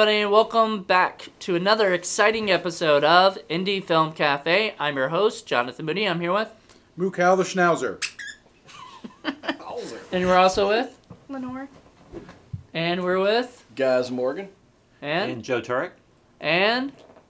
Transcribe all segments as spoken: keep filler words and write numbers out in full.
everybody, and welcome back to another exciting episode of Indie Film Cafe. I'm your host, Jonathan Mooney. I'm here with... Mukal the Schnauzer. And we're also with... Lenore. And we're with... Gaz Morgan. And... And Joe Turek. And...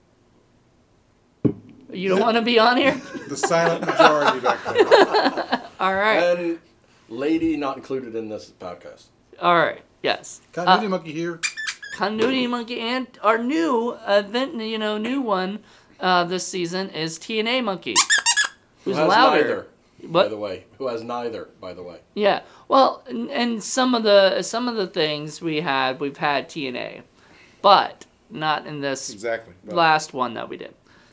You don't want to be on here? The silent majority back there. All right. And lady not included in this podcast. All right. Yes. Continuity uh, Monkey here. Continuity Monkey, and our new event, you know, new one uh, this season is T N A Monkey. Who's Who has louder? neither, What? by the way. Who has neither, by the way. Yeah. Well, and, and some of the some of the things we had, we've had T N A, but not in this Exactly. Well, last one that we did.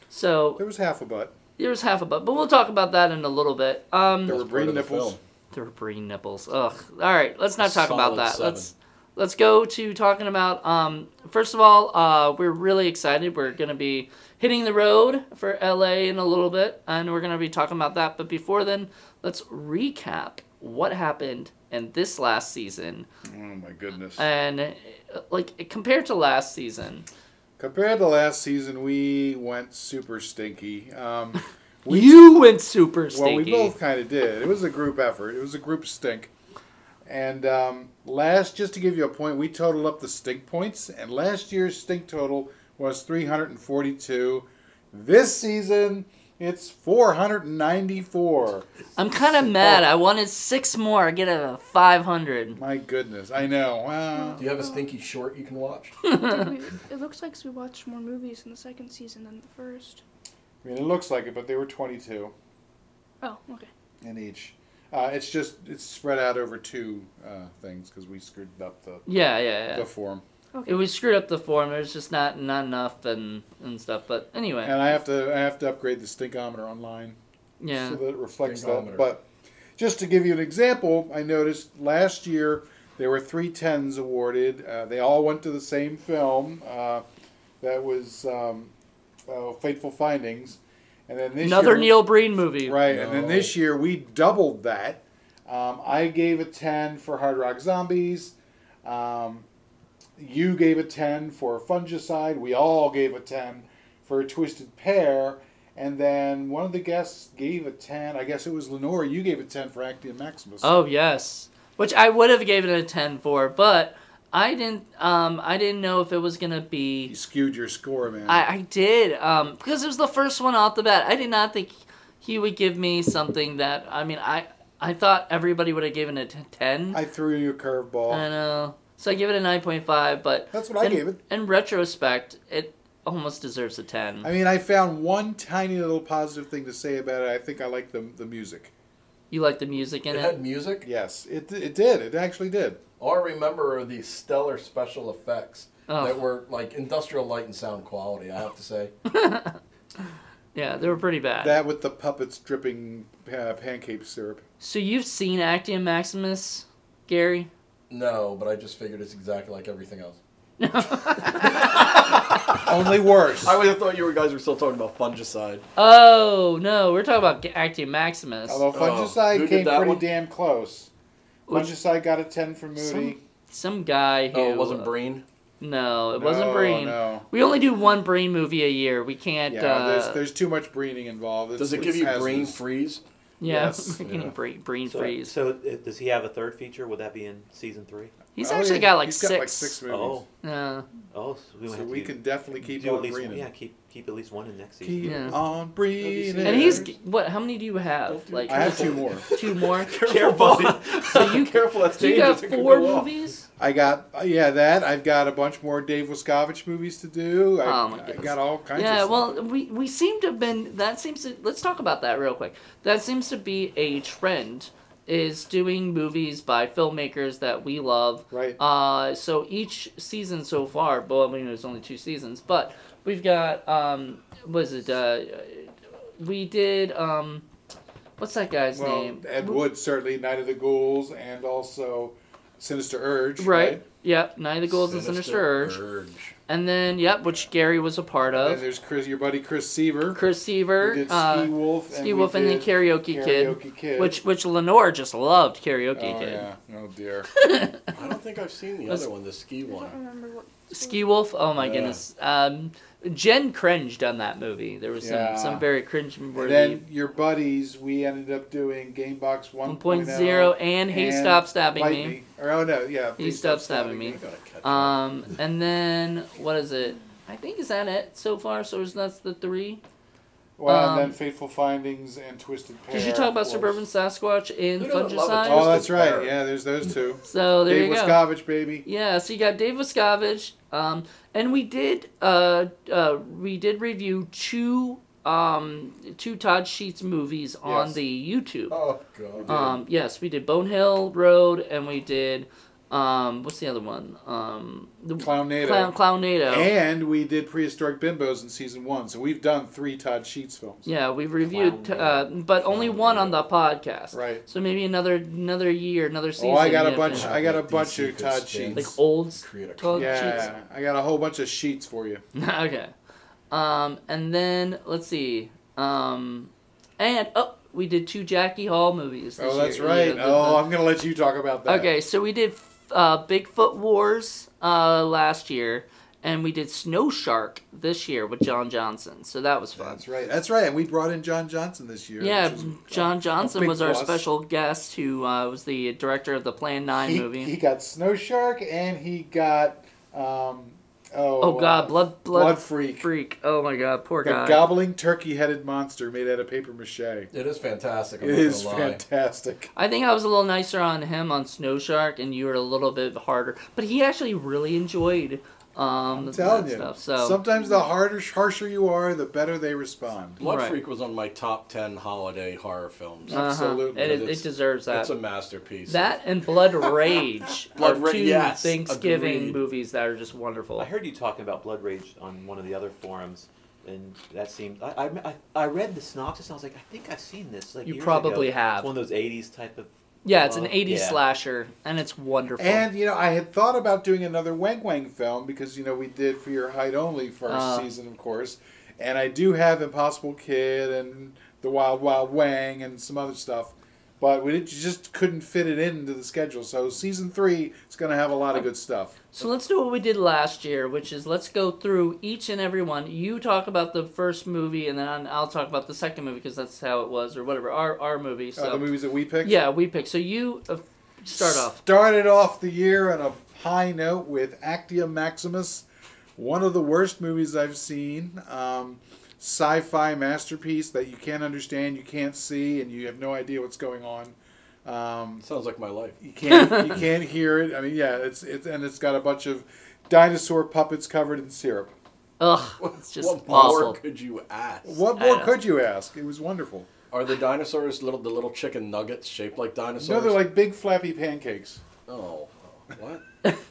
So there was half a butt. there was half a butt, but we'll talk about that in a little bit. Um, There were That's part breeding of the nipples. film. There were breeding nipples. Ugh. All right, let's not talk about Solid that. seven. Let's let's go to talking about. Um, first of all, uh, we're really excited. We're gonna be hitting the road for L A in a little bit, and we're gonna be talking about that. But before then, let's recap what happened in this last season, Oh my goodness. and uh, like compared to last season. Compared to last season, we went super stinky. Um, we, you went super stinky. well, we both kind of did. It was a group effort. It was a group stink. And um, last, just to give you a point, we totaled up the stink points, and last year's stink total was three hundred forty-two. This season, it's four hundred ninety-four. I'm kind of mad. I wanted six more. I get a five hundred. My goodness, I know. Wow. Do you have a stinky short you can watch? Did we, it looks like we watched more movies in the second season than the first. I mean, it looks like it, but they were twenty-two Oh, okay. in each. Uh, it's just it's spread out over two uh, things because we screwed up the Yeah, yeah, yeah. the form. Okay. It, we screwed up the form. There's just not not enough and, and stuff. But anyway, And I have to I have to upgrade the stinkometer online yeah. so that it reflects Stinkometer. that. But just to give you an example, I noticed last year there were three tens awarded. Uh, they all went to the same film. Uh, that was um, uh, Fateful Findings. And then this Another year, Neil Breen movie. Right, and then No. this year we doubled that. Um, I gave a ten for Hard Rock Zombies. Um, you gave a ten for Fungicide. We all gave a ten for Twisted Pair. And then one of the guests gave a ten. I guess it was Lenore. You gave a ten for Actium Maximus. Oh yes, which I would have given it a ten for, but I didn't. Um, I didn't know if it was gonna You be. skewed your score, man. I, I did. Um, because it was the first one off the bat. I did not think he would give me something that. I mean, I I thought everybody would have given it a ten. I threw you a curveball. I know. So I give it a nine point five, but That's what I in, gave it. In retrospect, it almost deserves a ten. I mean, I found one tiny little positive thing to say about it. I think I like the the music. You like the music in It it? had music. Yes, it it did. It actually did. All I remember are these stellar special effects Oh. that were like industrial light and sound quality, I have to say. Yeah, they were pretty bad. That with the puppets dripping uh, pancake syrup. So you've seen Actium Maximus, Gary? No, but I just figured it's exactly like everything else. Only worse. I would have thought you guys were still talking about Fungicide. Oh, no, we're talking about Actium Maximus. Although Oh, Fungicide who did came that pretty one? damn close. Which- Fungicide got a ten from Moody. Some, some guy who... Oh, it wasn't Breen? No, it No, wasn't Breen. no. We only do one Breen movie a year. We can't... Yeah, uh, there's there's too much breening involved. It's, Does it it's give you hazardous. brain freeze? yeah, yes, we're getting yeah. Breen, Breen So, freeze. so uh, does he have a third feature? Would that be in season three? He's Oh, actually yeah, got like he's six. got like six movies. Oh, Yeah. oh, so we, So have we to can definitely keep do on at least breathing. yeah, keep keep at least one in next season. Keep Yeah. on breathing. And he's... What, how many do you have? Like I have two more. Two more? Careful, So you, Careful, that's so you got dangerous. It could four go off. movies? I got uh, yeah that. I've got a bunch more Dave Wascovich movies to do. I, Oh, my I goodness. got all kinds Yeah, of stuff. well, we, we seem to have been... That seems to... Let's talk about that real quick. That seems to be a trend, is doing movies by filmmakers that we love. Right. Uh, so each season so far, well, I mean, there's only two seasons, but we've got, um, what is it, uh, we did, um, what's that guy's well, name? Ed Wood certainly Night of the Ghouls and also Sinister Urge. Right. Yep, Night of the Ghouls and Sinister Urge. Urge. And then, yep, which Gary was a part And of. there's Chris, your buddy Chris Seaver. Chris Seaver. We did uh, Ski Wolf. Ski we Wolf and then did Karaoke, Kid, Karaoke Kid. Which which Lenore just loved Karaoke Oh, Kid. yeah. Oh, dear. I don't think I've seen the Was- other one, the ski I don't one. remember what. Ski Wolf, oh my Yeah. goodness. Um, Jen cringed on that movie. There was some, Yeah. some very cringe And worthy then your buddies, we ended up doing Gamebox one one point oh and Hey and Stop Stabbing Bite Me. Or, oh, no, yeah. He Please Stop Stabbing Me. I gotta catch up. Um, and then, what is it? I think, is that it so far? So is that's the three? Well, Um, and then Fateful Findings and Twisted Pair. Did you talk about was- Suburban Sasquatch in Who doesn't love a Fungicide? Oh, that's Twisted right. Pair? Yeah, there's those two. So there Dave you go. Wiscovich, baby. Yeah, so you got Dave Wascavage, um, and we did uh, uh, we did review two um, two Todd Sheets movies on Yes. the YouTube. Oh, God. Um, yes, we did Bone Hill Road, and we did um, what's the other one? Um, the Clownado. Clown Clownado. And we did Prehistoric Bimbos in season one, so we've done three Todd Sheets films. Yeah, we've reviewed, uh, but only one on the podcast. Right. So maybe another another year, another season. Oh, I got you a have bunch. to- I got a These bunch of secret Todd spins. like Sheets. old Create a Todd Yeah, Sheets. I got a whole bunch of sheets for you. Okay. Um, and then let's see. Um, and oh, we did two Jackie Hall movies. This Oh, that's year. right. Yeah, the- Oh, the- I'm gonna let you talk about that. okay. So we did uh, Bigfoot Wars uh, last year, and we did Snow Shark this year with John Johnson. So that was fun. That's right. That's right. And we brought in John Johnson this year. Yeah, which was a- John a Johnson big was our plus. special guest, who uh, was the director of the Plan Nine He, movie. he got Snow Shark and he got um, oh, oh God, uh, blood, blood, Blood Freak. freak. Oh my God, poor The guy. gobbling turkey-headed monster made out of paper mache. It It is fantastic. I'm is not gonna lie. fantastic. I think I was a little nicer on him on Snow Shark, and you were a little bit harder. But he actually really enjoyed um, I'm telling that you. stuff. So Sometimes the harder, harsher you are, the better they respond. Blood Right. Freak was on my top ten holiday horror films. uh-huh. Absolutely. and it, It's- it deserves that. It's a masterpiece. That and Blood Rage Blood are Ra- two yes, Thanksgiving agreed. movies that are just wonderful. I heard you talking about Blood Rage on one of the other forums, and that seemed. I, I, I- I read the synopsis, and I was like, I think I've seen this. Like You years probably ago. have. It's one of those eighties type of. Yeah, it's an Uh, eighties yeah. slasher, and it's wonderful. And, you know, I had thought about doing another Wang Wang film because, you know, we did For Your Height Only first Uh. season, of course. And I do have Impossible Kid and The Wild Wild Wang and some other stuff. But we just couldn't fit it into the schedule. So season three is going to have a lot of good stuff. So let's do what we did last year, which is let's go through each and every one. You talk about the first movie, and then I'll talk about the second movie because that's how it was, or whatever, our our movie. So Uh, the movies that we picked. yeah, we picked. So you uh, start off. Started off the year on a high note with Actia Maximus, one of the worst movies I've seen. Um, sci-fi masterpiece that you can't understand, you can't see, and you have no idea what's going on. Um, Sounds like my life. you can't you can't hear it. I mean, yeah, it's it's and it's got a bunch of dinosaur puppets covered in syrup. Ugh, it's just what awful. more could you ask? What I more know. could you ask? It was wonderful. Are the dinosaurs little the little chicken nuggets shaped like dinosaurs? No, they're like big flappy pancakes. Oh, what?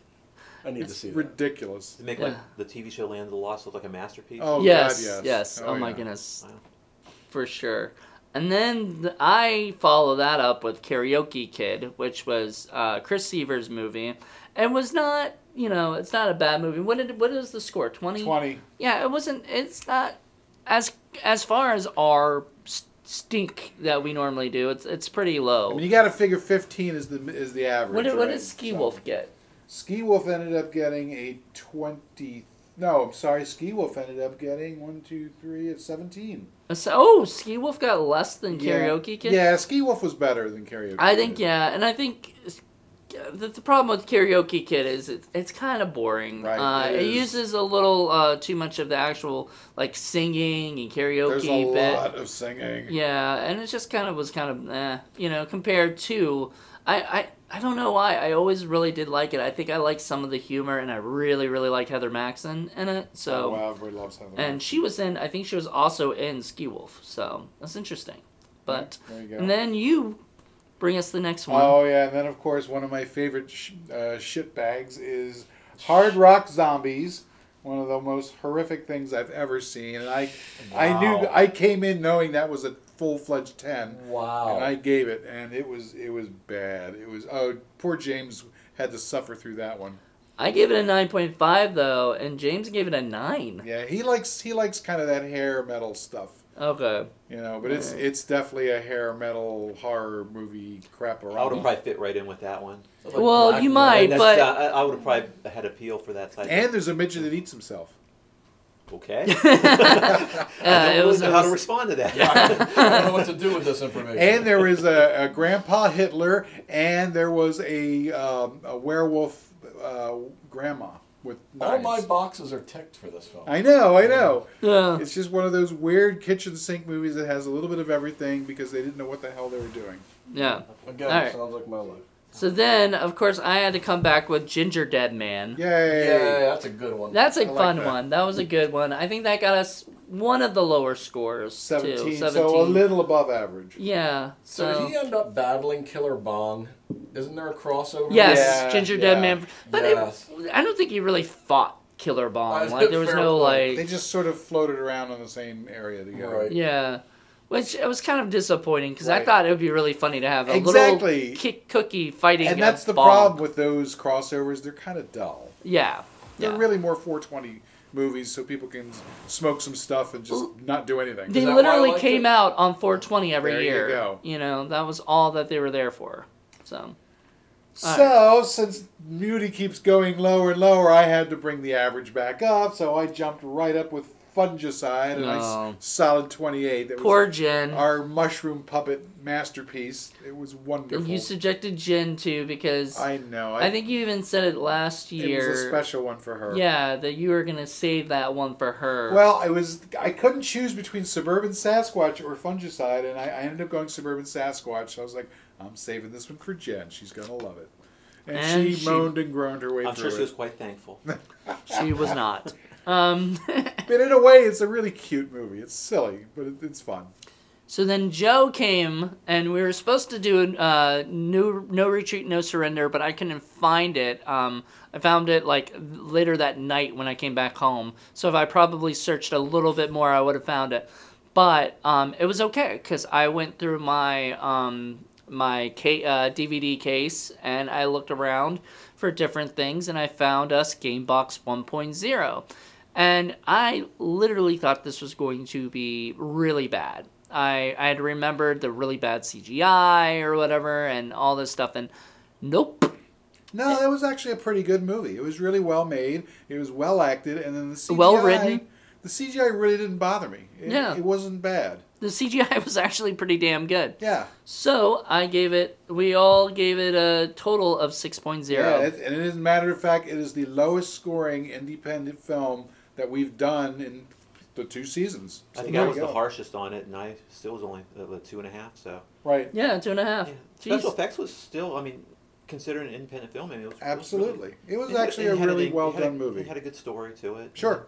I need to see that. Ridiculous. To make Yeah. like the T V show Land of the Lost look like a masterpiece. Oh yes, God, yes, yes. Oh, my yeah. goodness, Wow. for sure. And then th- I follow that up with Karaoke Kid, which was uh, Chris Seaver's movie, and was not, you know, it's not a bad movie. What did what is the score? Twenty. Twenty. Yeah, it wasn't. It's not as as far as our s- stink that we normally do. It's it's pretty low. I mean, you got to figure fifteen is the is the average. what did, what right? did Ski So- Wolf get? Ski Wolf ended up getting a twenty. No, I'm sorry. Ski Wolf ended up getting one, two, three, it's seventeen. So, oh, Ski Wolf got less than Yeah. Karaoke Kid. Yeah, Ski Wolf was better than Karaoke. I think Kid. yeah, and I think the, the problem with Karaoke Kid is it's, it's kind of boring. Right, Uh, it it is. uses a little uh, too much of the actual like singing and karaoke There's a bit. lot of singing. Yeah, and it just kind of was kind of eh, you know, compared to I, I I don't know why I always really did like it. I think I like some of the humor, and I really really like Heather Maxon in it. So. Oh, wow, everybody loves Heather. And she was in, I think she was also in Ski Wolf, so that's interesting. But, There you go. and then you bring us the next one. Oh yeah, and then of course one of my favorite sh- uh, shit bags is Hard Rock Zombies. One of the most horrific things I've ever seen, and I, I knew Wow. I came in knowing that was a full fledged ten. Wow. And I gave it, and it was it was bad. It was oh, poor James had to suffer through that one. I gave it a nine point five though, and James gave it a nine. Yeah, he likes he likes kind of that hair metal stuff. Okay. You know, but it's it's definitely a hair metal horror movie crap I would around. have probably fit right in with that one. Well, you might, And that's, but uh, I, I would have probably had appeal for that type. And there's a midget that eats himself. Okay. uh, I it don't was, know it how to was respond to that. I don't know what to do with this information. And there was a, a Grandpa Hitler, and there was a um, a werewolf uh, grandma with All knives. my boxes are ticked for this film. I know, I know. yeah. It's just one of those weird kitchen sink movies that has a little bit of everything because they didn't know what the hell they were doing. Yeah. Again, All right. sounds like my life. So then, of course, I had to come back with Ginger Dead Man. Yay! Yeah, that's a good one. That's a I like fun that. one. That was a good one. I think that got us one of the lower scores seventeen, too. so a little above average. Yeah. so, So, did he end up battling Killer Bong? Isn't there a crossover? yes, Yeah, Ginger yeah. Dead Man. But Yes. it, I don't think he really fought Killer Bomb. Uh, Like there was fair no point. They like. just sort of floated around in the same area together. Right. Yeah. Which it was kind of disappointing because I Right. thought it would be really funny to have a Exactly. little kick cookie fighting. And a that's the bomb. problem with those crossovers. They're kind of dull. Yeah. They're Yeah. really more four twenty movies so people can smoke some stuff and just not do anything. They that why I literally liked came it? out on four twenty every There you year. go. You know, that was all that they were there for. So, So, since Muty keeps going lower and lower, I had to bring the average back up, so I jumped right up with Fungicide, a nice No. solid twenty-eight. That poor was Jen. our mushroom puppet masterpiece. It was wonderful. You subjected Jen to because I, I know. I, think you even said it last it year. was a special one for her. Yeah, that you were gonna save that one for her. Well, I was I couldn't choose between Suburban Sasquatch or Fungicide, and I, I ended up going Suburban Sasquatch. So I was like, I'm saving this one for Jen. She's gonna love it. And, And she, she- moaned and groaned her way I'm through sure she it. was quite thankful. she was not. Um, But in a way, it's a really cute movie. It's silly, but it, it's fun. so then Joe came, and we were supposed to do uh, no, no Retreat, No Surrender, but I couldn't find it. Um, I found it like later that night when I came back home. So if I probably searched a little bit more, I would have found it. But um, it was okay because I went through my um, my K, uh, D V D case and I looked around for different things, and I found us Gamebox one point oh. And I literally thought this was going to be really bad. I, I had remembered the really bad C G I or whatever and all this stuff, and nope. No, that was actually a pretty good movie. It was really well made. It was well acted, and then the C G I. Well written. The C G I really didn't bother me. It, Yeah. it wasn't bad. The C G I was actually pretty damn good. Yeah. So I gave it, we all gave it a total of six point oh. Yeah, it, and as a matter of fact, it is the lowest scoring independent film that we've done in the two seasons. I So think there I you was the go. harshest on it, and I still was only uh, two and a half. So Right. Yeah, two and a half. yeah. Jeez. Special effects was still, I mean, considering an independent film, I mean, it was it was Absolutely. It was really- it- actually it a had really it well had a- done movie. It had a good story to it. Sure.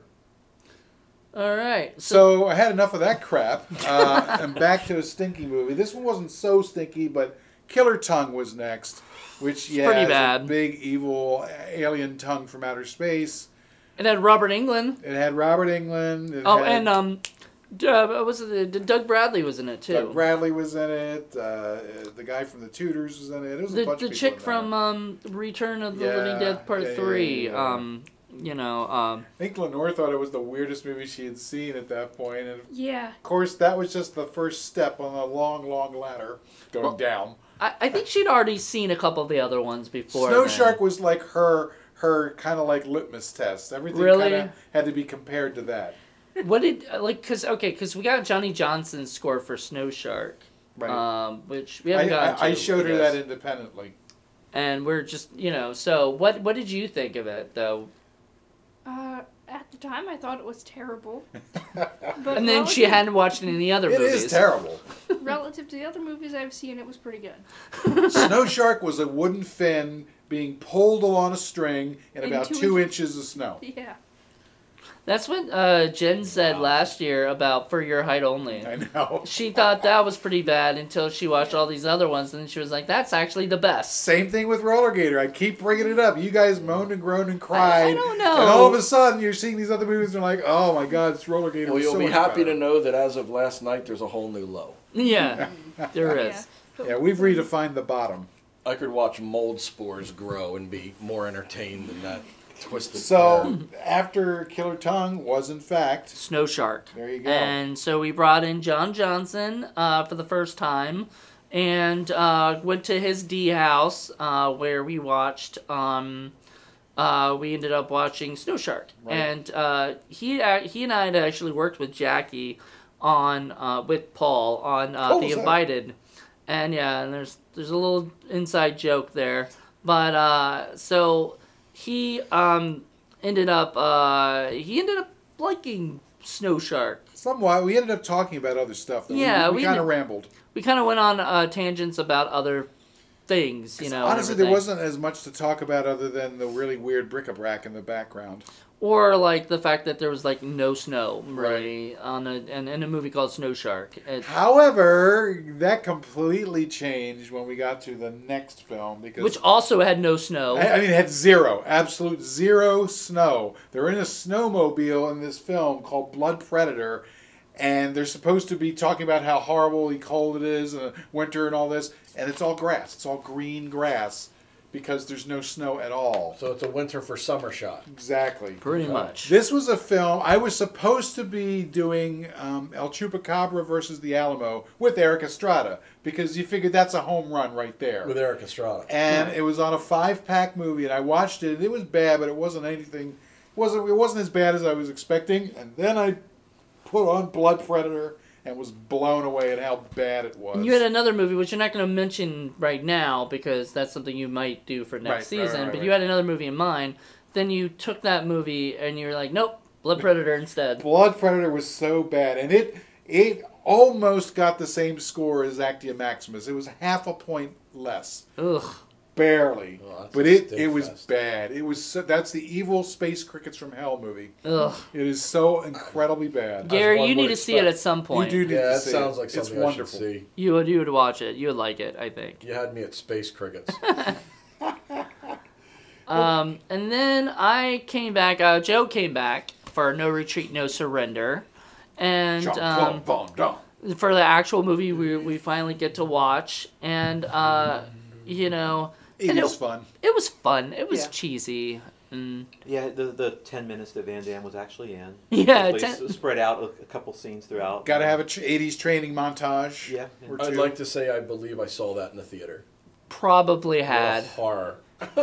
All right. So I had enough of that crap. Uh, and back to a stinky movie. This one wasn't so stinky, but Killer Tongue was next, which yeah, pretty is bad. a big evil alien tongue from outer space. It had Robert England. It had Robert England. It Oh, had and um, D- uh, what was it? D- Doug Bradley was in it too. Doug Bradley was in it. Uh, the guy from the Tudors was in it. It was a the bunch the of people chick in there. from um, Return of the Yeah, Living Dead Part yeah, yeah, Three. yeah, yeah. Um, you know, um, I think Lenore thought it was the weirdest movie she had seen at that point, and of Yeah. course that was just the first step on a long, long ladder going Well, down. I, I think she'd already seen a couple of the other ones before. Snow then. Shark was like her her kind of like litmus test. Everything Really? kind of had to be compared to that. What did like? Cause okay, cause we got Johnny Johnson's score for Snow Shark, Right. um, which we I, haven't gotten I, I to, showed her yes. that independently. and we're just you know. So what what did you think of it though? Uh, at the time, I thought it was terrible. But But And then she relative- hadn't watched any of the other it movies. is terrible. Relative to the other movies I've seen, it was pretty good. Snow Shark was a wooden fin being pulled along a string in In about two two inches. inches of snow. Yeah. That's what uh, Jen said last year about For Your Height Only. I know. She thought that was pretty bad until she watched all these other ones, and then she was like, "That's actually the best." Same thing with Roller Gator. I keep bringing it up. You guys moaned and groaned and cried. I, I don't know. And all of a sudden, you're seeing these other movies, and you're like, "Oh my God, it's Roller Gator." Well, was you'll so be much happy better. to know that as of last night, there's a whole new low. Yeah, there is. Yeah. But- Yeah, we've redefined the bottom. I could watch mold spores grow and be more entertained than that Twisted. So after Killer Tongue was in fact Snow Shark. there you go. And so we brought in John Johnson uh, for the first time, and uh, went to his D house uh, where we watched. Um, uh, we ended up watching Snow Shark, Right. and uh, he uh, he and I had actually worked with Jackie on uh, with Paul on uh, Oh, The was that- Invited, and yeah, and there's there's a little inside joke there, but uh, so he um, ended up uh, he ended up liking Snow Shark. Somewhat. We ended up talking about other stuff. Though. Yeah, we, we we kind of kn- rambled. We kind of went on uh, tangents about other things, you know. and Honestly, there everything. wasn't as much to talk about other than the really weird bric-a-brac in the background. Or like the fact that there was like no snow really on a in, in a movie called Snow Shark. It, However, that completely changed when we got to the next film because which also had no snow. I I mean, it had zero, absolute zero snow. They're in a snowmobile in this film called Blood Predator, and they're supposed to be talking about how horribly cold it is and winter and all this, and it's all grass. It's all green grass because there's no snow at all. So it's a winter for summer shot. Exactly. Pretty much. This was a film, I was supposed to be doing um, El Chupacabra versus the Alamo with Eric Estrada, because you figured that's a home run right there. With Eric Estrada. And it was on a five-pack movie, and I watched it, and it was bad, but it wasn't anything, it wasn't, it wasn't as bad as I was expecting, and then I put on Blood Predator and was blown away at how bad it was. And you had another movie, which you're not going to mention right now because that's something you might do for next Right, right, season. right, right, but right. you had another movie in mind. Then you took that movie and you were like, nope, Blood Predator instead. Blood Predator was so bad, and it it almost got the same score as Actia Maximus. It was half a point less. Ugh. Barely, Oh, that's but a it stick it was fest. bad. It was so, that's the evil space crickets from hell movie. Ugh. It is so incredibly bad. Gary, one you need would to see it expect. at some You point. do need Yeah, to that see sounds it. like It's something I should wonderful. see. You would you would watch it. You would like it, I think. You had me at space crickets. Um, and then I came back. Uh, Joe came back for No Retreat, No Surrender, and um, Jean-Claude Van Damme. for the actual movie, we we finally get to watch, and uh, you know, It and was it, fun. it was fun. It was Yeah. cheesy, and Yeah, the the ten minutes that Van Damme was actually in. Yeah, Basically ten- s- spread out a, a couple scenes throughout. Got to have a tr- eighties training montage. Yeah. or I'd two. like to say I believe I saw that in the theater. probably had. What a horror.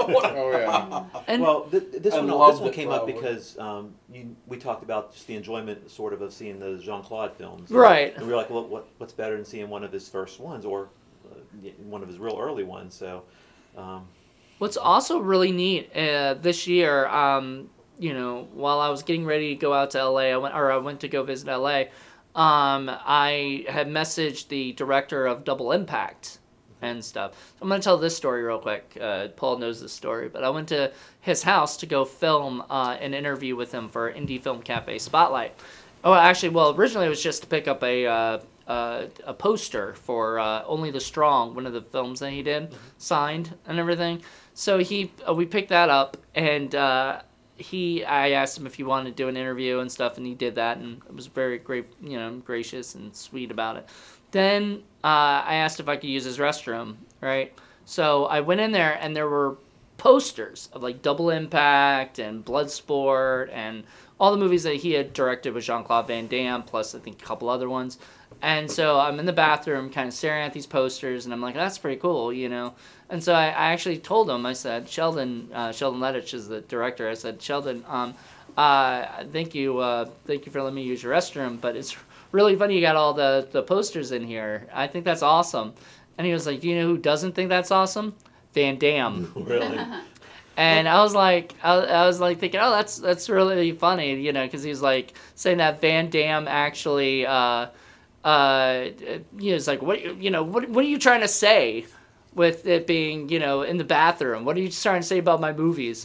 Oh yeah. And Well, th- this I one loved this one it came up probably. because um, you, we talked about just the enjoyment sort of of seeing the Jean Claude films. Right. And we were like, well, what what's better than seeing one of his first ones or uh, y- one of his real early ones? So. Um, What's also really neat uh, this year, um, you know, while I was getting ready to go out to L A, I went or I went to go visit L A. Um, I had messaged the director of Double Impact and stuff. So I'm gonna tell this story real quick. Uh, Paul knows this story, but I went to his house to go film uh, an interview with him for Indie Film Cafe Spotlight. Oh, actually, well, originally it was just to pick up a uh, uh, a poster for uh, Only the Strong, one of the films that he did, signed and everything. So he, uh, we picked that up, and uh, he, I asked him if he wanted to do an interview and stuff, and he did that, and it was very great, you know, gracious and sweet about it. Then uh, I asked if I could use his restroom, right? So I went in there, and there were posters of like Double Impact and Bloodsport and all the movies that he had directed with Jean-Claude Van Damme, plus I think a couple other ones. And so I'm in the bathroom kind of staring at these posters, and I'm like, that's pretty cool, you know? And so I, I actually told him, I said, Sheldon, uh, Sheldon Lettich is the director. I said, Sheldon, um, uh, thank you, uh, thank you for letting me use your restroom, but it's really funny you got all the, the posters in here. I think that's awesome. And he was like, do you know who doesn't think that's awesome? Van Damme. really. And I was like, I, I was like thinking, oh, that's that's really funny, you know, because he was like saying that Van Damme actually, uh, uh, you know, it's like, what, you know, what, what are you trying to say with it being, you know, in the bathroom? What are you trying to say about my movies?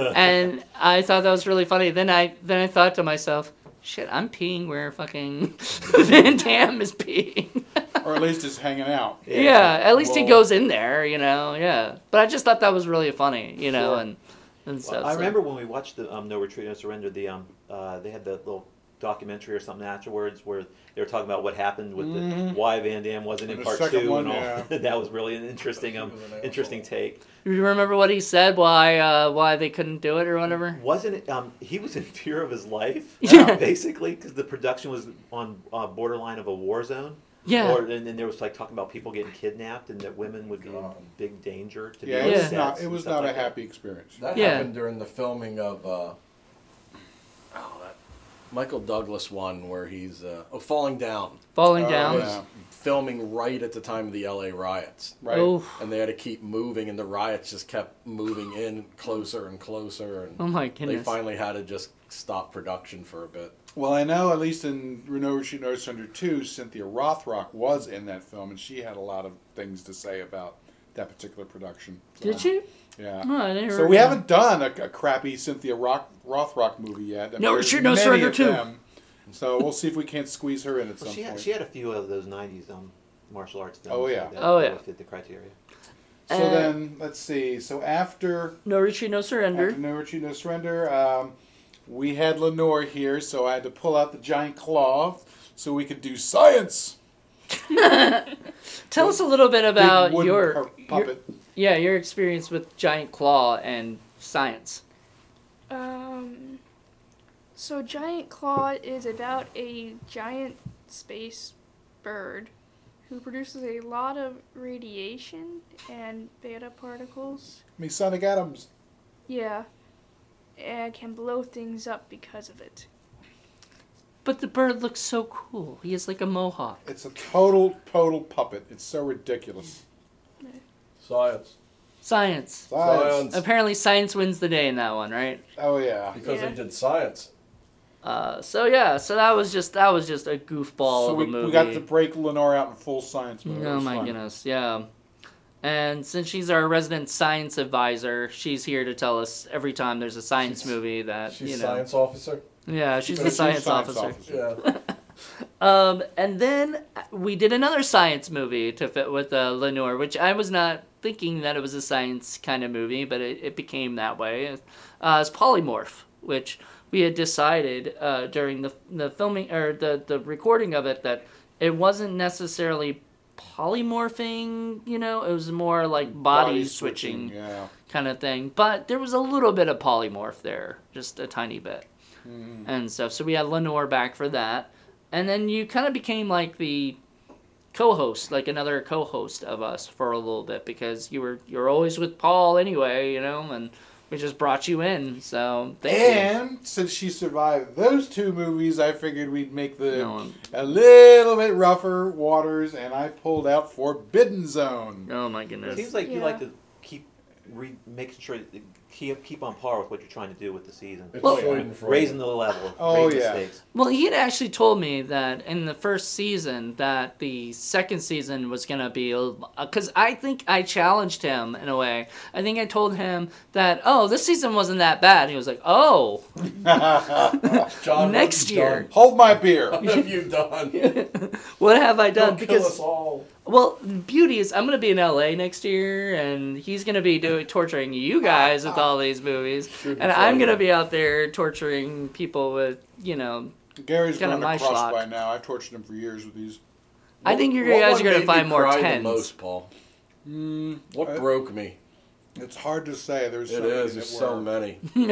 And I thought that was really funny. Then I then I thought to myself, shit, I'm peeing where fucking Van Damme is peeing. Or at least it's hanging out. Yeah, at least he Well- goes in there, you know, yeah. But I just thought that was really funny, you know, Sure. and, and stuff. Well, I so. remember when we watched the um, No Retreat, No Surrender. The um, uh, they had the little documentary or something afterwards where they were talking about what happened with Mhm. the why Van Damme wasn't And in the part second two one, and all. yeah. That was really an interesting, um, He was an asshole. interesting take. Do you remember what he said? Why uh, why they couldn't do it or whatever? Wasn't it? Um, he was in fear of his life, Yeah. basically, because the production was on uh, borderline of a war zone. Yeah. Or, and then there was like talking about people getting kidnapped and that women would be in God. big danger to Yeah, be it on was Yeah. not. sets It and was stuff not a like that. happy experience. That Yeah. happened during the filming of uh, oh that Michael Douglas one where he's uh, oh Falling Down. Falling Oh, down. yeah. Filming right at the time of the L A riots. Right. Oh, And they had to keep moving, and the riots just kept moving in closer and closer, and oh my they goodness. finally had to just stop production for a bit. Well, I know at least in Renault She Knows Under two, Cynthia Rothrock was in that film, and she had a lot of things to say about that particular production. So, Did you? Yeah. Oh, I didn't So remember. we haven't done a, a crappy Cynthia Rock, Rothrock movie yet. I mean, No, there's She Knows many Surrender of too. them. So we'll see if we can't squeeze her in at Well, some she had, point. she had a few of those nineties um, martial arts films. Oh, yeah. that, Oh, that yeah. fit the criteria. So Uh, then, let's see. So after No retreat, no surrender. After No Retreat, No Surrender, um, we had Lenore here, so I had to pull out the giant claw so we could do science. Tell us a little bit about Big wooden your, pu- your puppet. yeah your experience with Giant Claw and science. Um, so Giant Claw is about a giant space bird who produces a lot of radiation and beta particles. Masonic Adams. Yeah. And can blow things up because of it. But the bird looks so cool. He has like a mohawk. It's a total, total puppet. It's so ridiculous. Science. Science. Science. Science. Apparently, science wins the day in that one, right? Oh yeah. Because Yeah. they did science. Uh, so yeah, so that was just that was just a goofball So of we, a movie. we got to break Lenore out in full science mode. It Oh was my fun. goodness, yeah. And since she's our resident science advisor, she's here to tell us every time there's a science She's- movie that She's you know. science officer. Yeah, she's But the she's science, officer. Yeah. Um, and then we did another science movie to fit with uh, Lenore, which I was not thinking that it was a science kind of movie, but it, it became that way. Uh, it's Polymorph, which we had decided uh, during the the filming or the the recording of it that it wasn't necessarily polymorphing. You know, it was more like body, switching, Yeah. kind of thing. But there was a little bit of polymorph there, just a tiny bit Mhm. and stuff. So we had Lenore back for that. And then you kind of became like the co-host, like another co-host of us for a little bit because you were you're always with Paul anyway, you know, and we just brought you in. So thank you. And since she survived those two movies, I figured we'd make the No, um, a little bit rougher waters, and I pulled out Forbidden Zone. oh my It goodness. seems like you Yeah. like to keep re- making sure that keep keep on par with what you're trying to do with the season. It's Well- Schadenfreude. Raising the level. Oh, raising yeah. the stakes. Well, he had actually told me that in the first season that the second season was going to be because I think I challenged him in a way. I think I told him that, oh, this season wasn't that bad. He was like, oh, John, next what year. Hold my beer. have you done? What have you done? what have I done? Don't kill us Because all. well, beauty is I'm going to be in L A next year, and he's going to be doing torturing you guys with all these movies, Shooting and I'm going to fire. be out there torturing people with, you know. Gary's Kinda going to my crush schlock. by now. I've tortured him for years with these. I think you What guys one are going to made me find more cry tens. the most, Paul? Mm, What I- broke me? It's hard to say. There's It so many is. that There's so were. many.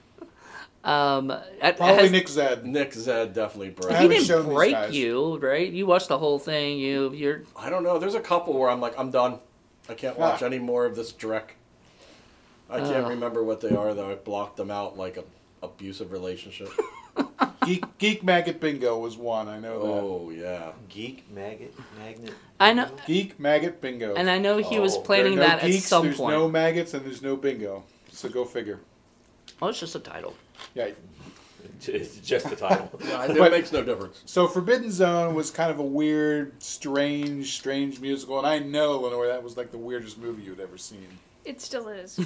um, it- Probably has- Nick Zed. Nick Zed definitely broke. I he haven't didn't shown these break guys. you, right? You watched the whole thing. You, you're. I don't know. There's a couple where I'm like, I'm done. I can't watch Ah. any more of this Drek. I can't Oh. remember what they are though. I blocked them out like a abusive relationship. Geek, Geek Maggot Bingo was one. I know Oh yeah. Geek, maggot, magnet. I know, that. Geek Maggot Bingo. and I know he was Oh, planning there are no that geeks, at some there's point. no maggots, and there's no bingo. So go figure. Oh, it's just a title. Yeah. It's just the title. Yeah, it But- makes no difference. So Forbidden Zone was kind of a weird, strange, strange musical, and I know, Lenore, that was like the weirdest movie you'd ever seen. It still is.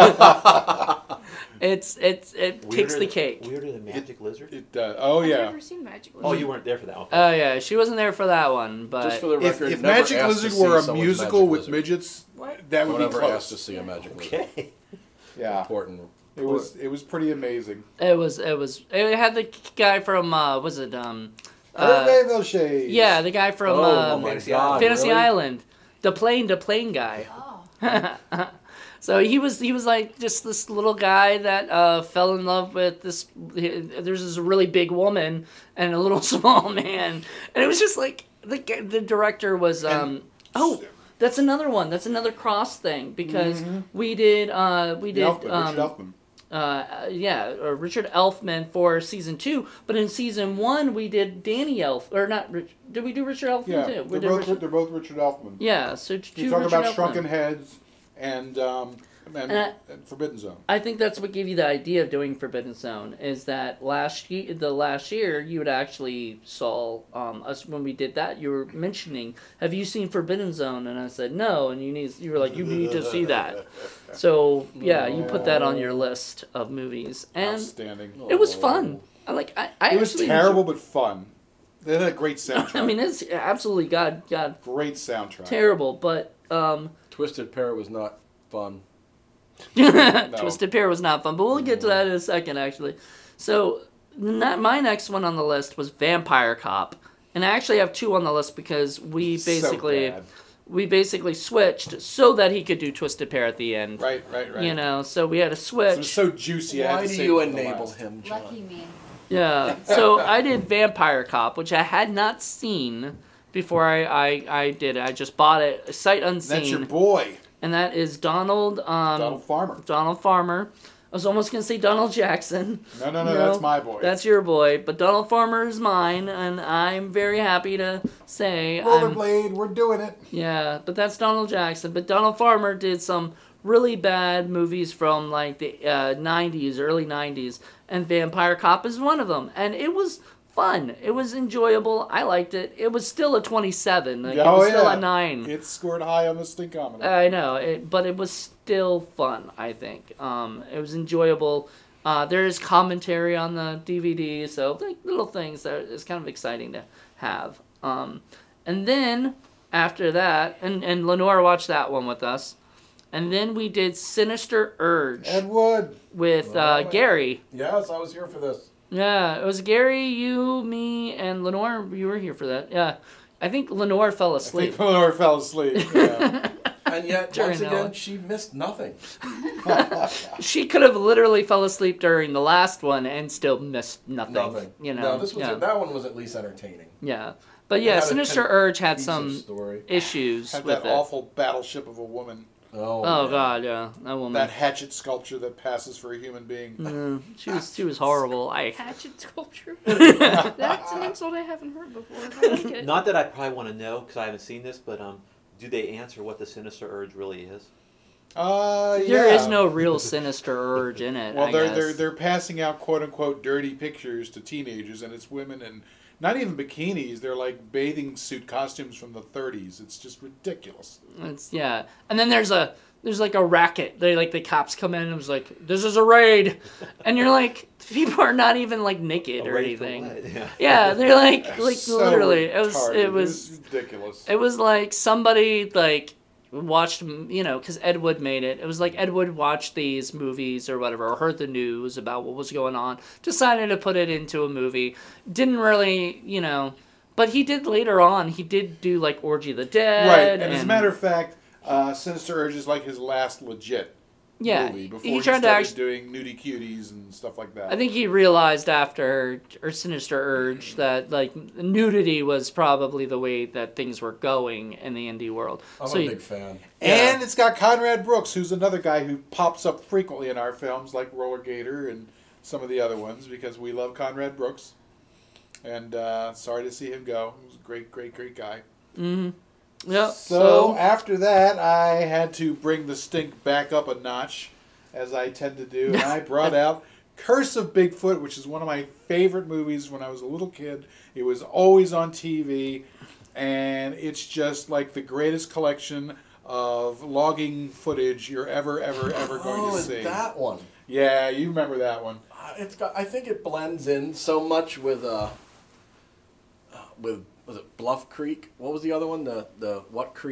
It's it's it takes Weirder the than- cake. Weirder than Magic Lizard. It uh, oh I've yeah. never seen Magic Oh, Lizard. you weren't there for that one. Oh yeah, she wasn't there for that one, but Just for the If, record, if never Magic asked to Lizard see were a someone's musical Magic with Lizard. midgets, What? that would be Don't ever ask close. to see a Magic Lizard. Okay. Yeah. Important It was it was pretty amazing. It was it was it had the guy from uh, was it um uh, Hervé Villechaize. yeah, the guy from Oh, uh, my Fantasy God, Island. Fantasy really? Island, the plane the plane guy. Oh. So he was he was like just this little guy that uh, fell in love with this. There's this really big woman and a little small man, and it was just like the the director was. Um, oh, that's another one. That's another cross thing because we did uh, we did Elfman, um, Richard Elfman. uh, yeah uh, Richard Elfman for season two, but in season one we did Danny Elf or not? Rich, did we do Richard Elfman Yeah, too? We they're did both, Richard- they're both Richard Elfman. yeah, so two You talk Richard about Elfman. Shrunken Heads and, um, and, And and Forbidden Zone. I think that's what gave you the idea of doing Forbidden Zone is that last year, the last year, you had actually saw um, us when we did that. You were mentioning, "Have you seen Forbidden Zone?" And I said, "No." And you need, you were like, "You need to see that." So yeah, you put that on your list of movies, and Outstanding. it was fun. I like. I, I It was actually terrible but fun. They had a great enjoyed- soundtrack. I mean, it's absolutely god god great soundtrack. terrible, but um, Twisted Pair was not fun. Twisted Pair was not fun, but we'll get to that in a second, actually. So, not, my next one on the list was Vampire Cop, and I actually have two on the list because we So basically bad. we basically switched so that he could do Twisted Pair at the end. Right, right, right. You know, so we had to It switch. was so juicy. I had Why to do save you it for the enable last. him, John? Lucky me. Yeah. So I did Vampire Cop, which I had not seen before I I, I did it. I just bought it sight unseen. That's your boy, And that is Donald um Donald Farmer. Donald Farmer. I was almost gonna say Donald Jackson. No, no, no, No, that's my boy. That's your boy, but Donald Farmer is mine, and I'm very happy to say I'm, Rollerblade. We're doing it. yeah, but that's Donald Jackson. But Donald Farmer did some really bad movies from like the uh, nineties, early nineties, and Vampire Cop is one of them. And it was fun. It was enjoyable. I liked it. It was still a twenty-seven. Like, Oh, it was still yeah. a nine. It scored high on the Stinkometer. I know, it, but it was still fun, I think. Um, it was enjoyable. Uh, there is commentary on the D V D, so like little things that is kind of exciting to have. Um, and then after that, and, and Lenore watched that one with us. And then we did Sinister Urge Ed Wood. with uh, Oh, Gary. Yes, I was here for this. Yeah, it was Gary, you, me, and Lenore. You were here for that. Yeah. I think Lenore fell I asleep. think Lenore fell asleep. Yeah. And yet, During once that again, one. she missed nothing. She could have literally fell asleep during the last one and still missed nothing. Nothing. You know. No, this was yeah. that one was at least entertaining. yeah. But It yeah, had a Sinister con- Urge had Piece some of story. issues Had with that it. awful battleship of a woman. Oh, Oh man. god, yeah, that woman. That hatchet sculpture that passes for a human being. Mm, she was she was horrible. I Hatchet sculpture. That's an insult I haven't heard before. I like it. Not that I probably want to know because I haven't seen this, but um, do they answer what the Sinister Urge really is? Uh, yeah. there is no real Sinister Urge in it. Well, I they're guess. they're they're passing out quote unquote dirty pictures to teenagers, and it's women in not even bikinis. They're like bathing suit costumes from the thirties. It's just ridiculous. It's yeah, and then there's a there's like a racket. They like the cops come in and it was like, "This is a raid," and you're like, people are not even like naked A or raid for anything. what? Yeah. Yeah, they're like like So literally. It was retarded. it was ridiculous. it was like somebody like watched you know because Ed Wood made it. It was like Ed Wood watched these movies or whatever, or heard the news about what was going on, decided to put it into a movie. Didn't really you know, but he did later on. He did do like Orgy of the Dead. Right, and, as a matter of fact, uh, Sinister Urge is like his last legit yeah, movie before he he, tried started to actually. doing nudie cuties and stuff like that. I think he realized after or Sinister Urge that like nudity was probably the way that things were going in the indie world. I'm so a he- big fan. yeah. And it's got Conrad Brooks, who's another guy who pops up frequently in our films, like Roller Gator and some of the other ones, because we love Conrad Brooks. And uh, sorry to see him go. He was a great, great, great guy. Mhm. Yep. So, So, after that, I had to bring the stink back up a notch, as I tend to do, and I brought out Curse of Bigfoot, which is one of my favorite movies when I was a little kid. It was always on T V, and it's just like the greatest collection of logging footage you're ever, ever, ever going oh, to it's see. that one. Yeah, you remember that one. Uh, It's got. I think it blends in so much with uh, uh, with was it Bluff Creek? What was the other one? The the what Creek?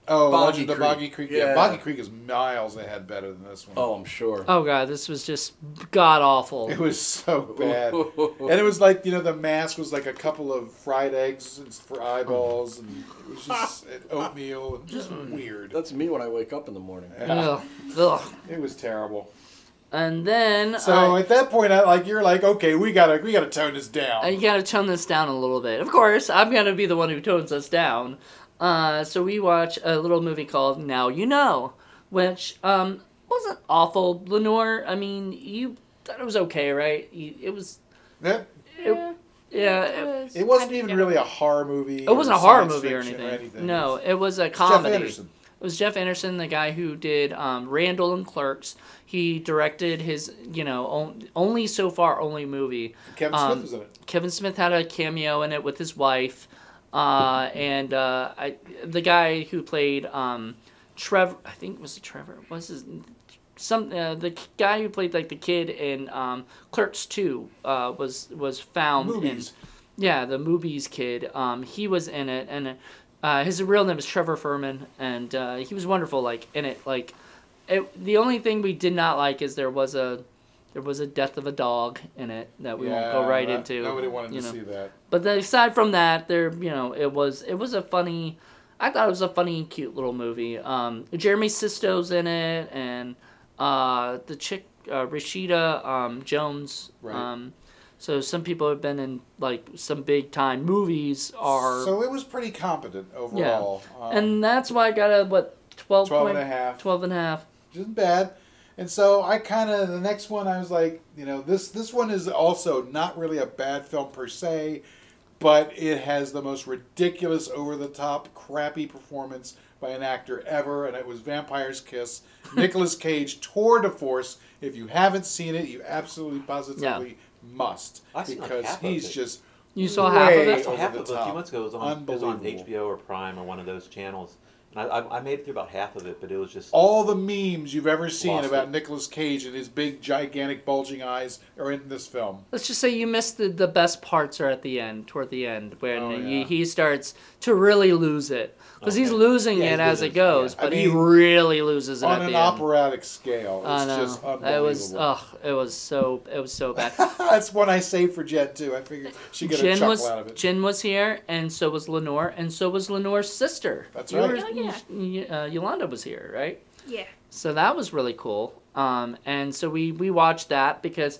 Oh, Boggy Legend of Creek. Boggy Creek. Yeah. Yeah. Boggy Creek is miles ahead better than this one. Oh, I'm sure. Oh god, this was just god awful. It was so bad. And it was like, you know, the mask was like a couple of fried eggs for eyeballs, and it was just oatmeal, and just weird. That's me when I wake up in the morning. Ugh. Ugh. It was terrible. And then So I- at that point, I, like you're like, okay, we gotta we gotta tone this down. Uh, you gotta tone this down a little bit. Of course, I'm gonna be the one who tones us down. Uh, so we watch a little movie called Now You Know, which um, wasn't awful. Lenore, I mean, you thought it was okay, right? You, it was, That- Yeah. yeah. It, It, was it wasn't kind of even really a horror movie. it wasn't or a horror science movie or fiction anything. No, It it was a was comedy. Jeff Anderson. It was Jeff Anderson, the guy who did um, Randall and Clerks. He directed his, you know, on, only so far only movie. Kevin Um, Smith was in it. Kevin Smith had a cameo in it with his wife, uh, and uh, I, the guy who played um, Trevor, I think was it Trevor? What's his some uh, the guy who played like the kid in um, Clerks two uh, was was found Movies. in yeah the movies kid. Um, he was in it, and uh, his real name is Trevor Furman, and uh, he was wonderful. Like in it, like it, the only thing we did not like is there was a there was a death of a dog in it that we won't go right that- into. Nobody wanted you to know. see that. But then aside from that, there you know it was it was a funny. I thought it was a funny, cute little movie. Um, Jeremy Sisto's in it, and uh, the chick uh, Rashida um, Jones. Right. Um, so some people have been in like some big time movies are, So it was pretty competent overall. Um, and that's why I got a what twelve, twelve point, and a half. twelve and a half. Which isn't bad. And so I kind of, the next one, I was like, you know, this this one is also not really a bad film per se, but it has the most ridiculous, over-the-top, crappy performance by an actor ever, and it was Vampire's Kiss. Nicolas Cage, tour de force. If you haven't seen it, you absolutely positively must. I've seen, like, Because half of he's it. just You saw half of way it? I saw over half the of it a top. few months ago. It was on, it was on Unbelievable. H B O or Prime or one of those channels. And I, I, I made it through about half of it, but it was just... All the memes you've ever seen Lost about it. Nicolas Cage and his big, gigantic, bulging eyes are in this film. Let's just say you missed the, the best parts are at the end, toward the end, when Oh, he, yeah. he starts to really lose it. Because he's Okay. losing Yeah, it he's as losing it goes, yeah. I but he mean, really loses it On at an the end. operatic scale, I it's know. just unbelievable. It was ugh, it was so it was so bad. That's one I saved for Jen too. I figured she'd get a Jen chuckle was out of it. Jen was here, and so was Lenore, and so was Lenore's sister. That's You right. were- Oh, yeah. y- uh, Yolanda was here, right? Yeah. So that was really cool. Um, and so we we watched that because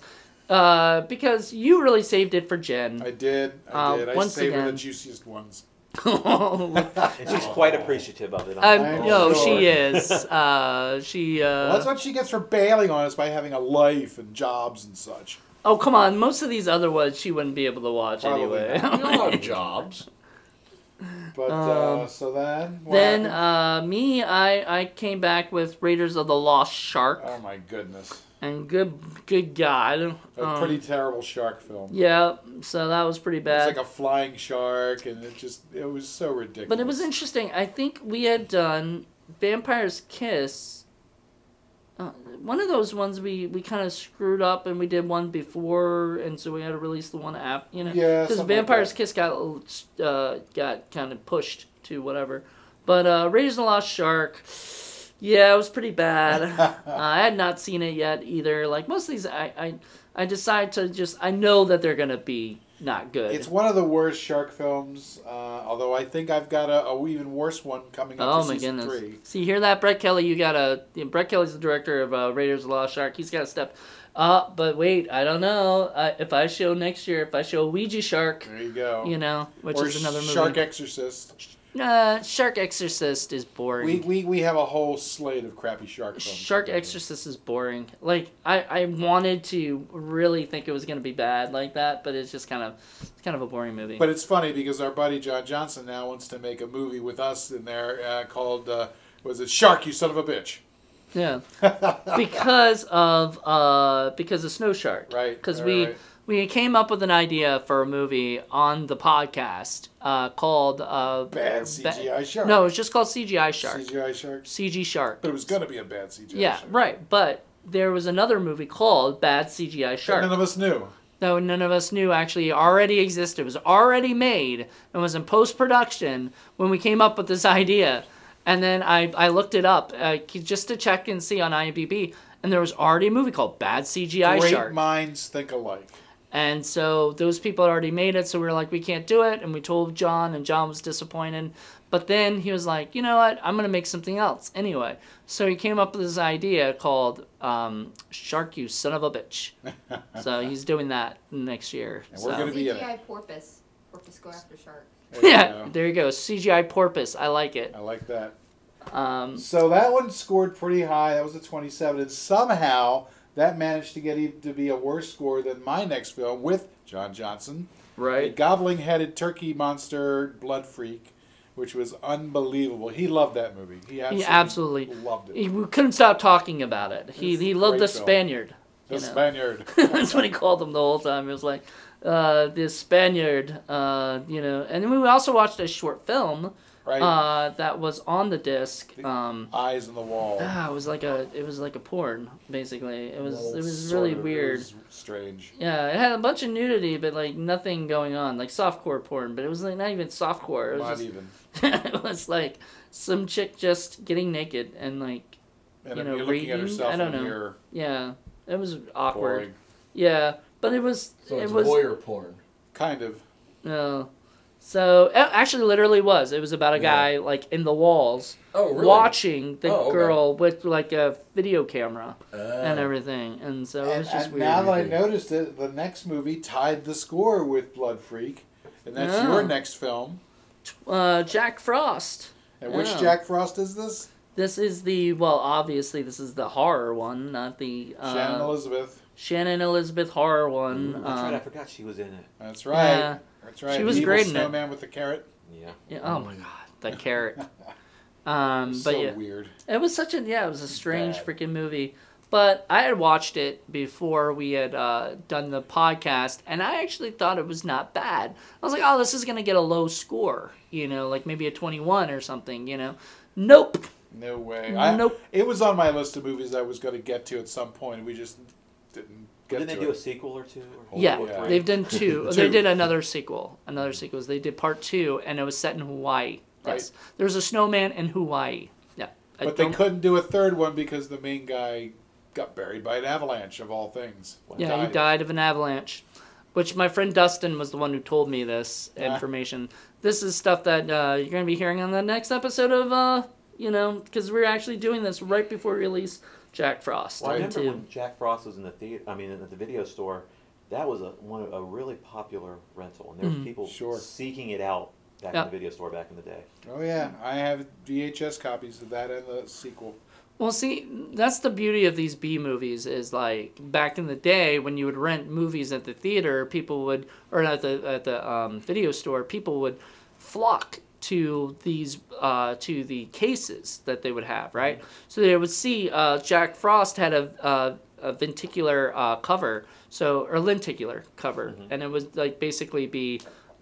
uh because you really saved it for Jen. I did. I Uh, did. I once saved her again- the juiciest ones. And she's quite appreciative of it. Um, I'm no, sure. she is. Uh, she. Uh, Well, that's what she gets for bailing on us by having a life and jobs and such. oh, come on. Most of these other ones she wouldn't be able to watch Probably anyway. not. We all have jobs. But uh, Um, so then, what then happened? uh, me, I, I came back with Raiders of the Lost Shark, oh my goodness, and good good God, a um, pretty terrible shark film. yeah. So that was pretty It's bad. like a flying shark, and it just it was so ridiculous. But it was interesting. I think we had done Vampire's Kiss. Uh, one of those ones we, we kind of screwed up, and we did one before, and so we had to release the one app. You know, Yeah, because something like Vampire's that. Kiss got uh, got kind of pushed to whatever. But uh, Raiders of the Lost Shark, yeah, it was pretty bad. uh, I had not seen it yet either. Like most of these, I I, I decide to just I know that they're gonna be not good. It's one of the worst shark films. Uh, although I think I've got a, a even worse one coming up Oh for my season goodness! three. See, you hear that, Brett Kelly? You gotta. You know, Brett Kelly's the director of uh, Raiders of the Lost Shark. He's got to step up. But wait, I don't know. Uh, if I show next year, if I show Ouija Shark, There you go. you know, which or is another movie. Shark Exorcist. Uh, Shark Exorcist is boring. We, we we have a whole slate of crappy shark films. Shark Exorcist is boring. Like I, I wanted to really think it was gonna be bad like that, but it's just kind of, it's kind of a boring movie. But it's funny because our buddy John Johnson now wants to make a movie with us in there uh, called uh, was it Shark? You son of a bitch! Yeah, because of uh because of Snow Shark. Right, Because right, we right. we came up with an idea for a movie on the podcast uh called uh Bad C G I Ba- shark. No, it's just called C G I Shark. C G I shark. C G Shark. But it was gonna be a bad C G I Yeah, shark. right. But there was another movie called Bad C G I But Shark. none of us knew. No, none of us knew actually already existed. It was already made and was in post production when we came up with this idea. And then I, I looked it up uh, just to check and see on IMDb, and there was already a movie called Bad C G I Great Shark. minds think alike. And so those people had already made it, so we were like, we can't do it. And we told John, and John was disappointed. But then he was like, you know what? I'm going to make something else anyway. So he came up with this idea called um, Shark You Son of a Bitch. So he's doing that next year. And we're so. gonna be in it. C G I porpoise. Porpoise go after shark. There you Yeah, go. there you go. C G I porpoise. I like it. I like that. Um, So that one scored pretty high. That was a twenty-seven. And somehow that managed to get even to be a worse score than my next film with John Johnson. A right. gobbling-headed turkey monster blood freak, which was unbelievable. He loved that movie. He absolutely, He absolutely loved it. He, we couldn't stop talking about it. He It's he a loved great the film. Spaniard. The you know. Spaniard. That's what he called him the whole time. It was like, uh, the Spaniard, uh, you know. And then we also watched a short film Right? uh, that was on the disc. The Um, Eyes on the wall. ah, it was like a it was like a porn, basically. It was Well, it was sort really of. It weird. was strange. Yeah, it had a bunch of nudity, but like nothing going on, like softcore porn. But it was like not even softcore. It Not was even. just, it was like some chick just getting naked and like And you I know, mean, looking at reading? herself I don't in the know. mirror. yeah, it was awkward. Boring. Yeah, but it was So it it's was voyeur porn. Kind of. no. So it actually, literally was. It was about a Yeah. guy like in the walls Oh, really? watching the Oh, okay. girl with like a video camera Uh, and everything, and so it And, was just and weird. now that I noticed it, the next movie tied the score with Blood Freak, and that's Yeah. your next film. uh, Jack Frost. And which Yeah. Jack Frost is this? This is the well, obviously this is the horror one, not the uh, Shannon Elizabeth. Shannon Elizabeth horror one. That's right. I Um, forgot she was in it. That's right. Yeah. That's right. She was Evil great in it. snowman with the carrot. Yeah. yeah, oh my god, the carrot. Um, It's but so yeah, weird. it was such a yeah, it was a strange Bad. freaking movie. But I had watched it before we had uh, done the podcast, and I actually thought it was not bad. I was like, oh, this is gonna get a low score, you know, like maybe a twenty-one or something, you know. Nope. No way. I, Nope. It was on my list of movies I was going to get to at some point, and we just didn't get Didn't to they do it. a sequel or two? Or Yeah, or three? they've done two. Two. They did another sequel. Another sequels. They did part two, and it was set in Hawaii. Right. Yes, there was a snowman in Hawaii. Yeah, I But they don't- couldn't do a third one because the main guy got buried by an avalanche, of all things. Yeah, he died of an avalanche. Which my friend Dustin was the one who told me this Yeah. information. This is stuff that uh, you're going to be hearing on the next episode of, uh, you know, because we're actually doing this right before we release Jack Frost. Well, I and remember two. when Jack Frost was in the theater. I mean, at the video store. That was a one of- a really popular rental, and there were Mhm. people Sure. seeking it out back Yeah. in the video store back in the day. Oh, yeah. I have V H S copies of that and the sequel. Well, see, that's the beauty of these B movies is like back in the day when you would rent movies at the theater, people would, or at the at the um, video store, people would flock to these uh, to the cases that they would have, right? So they would see uh, Jack Frost had a uh, a venticular uh, cover, so or lenticular cover, and it would like basically be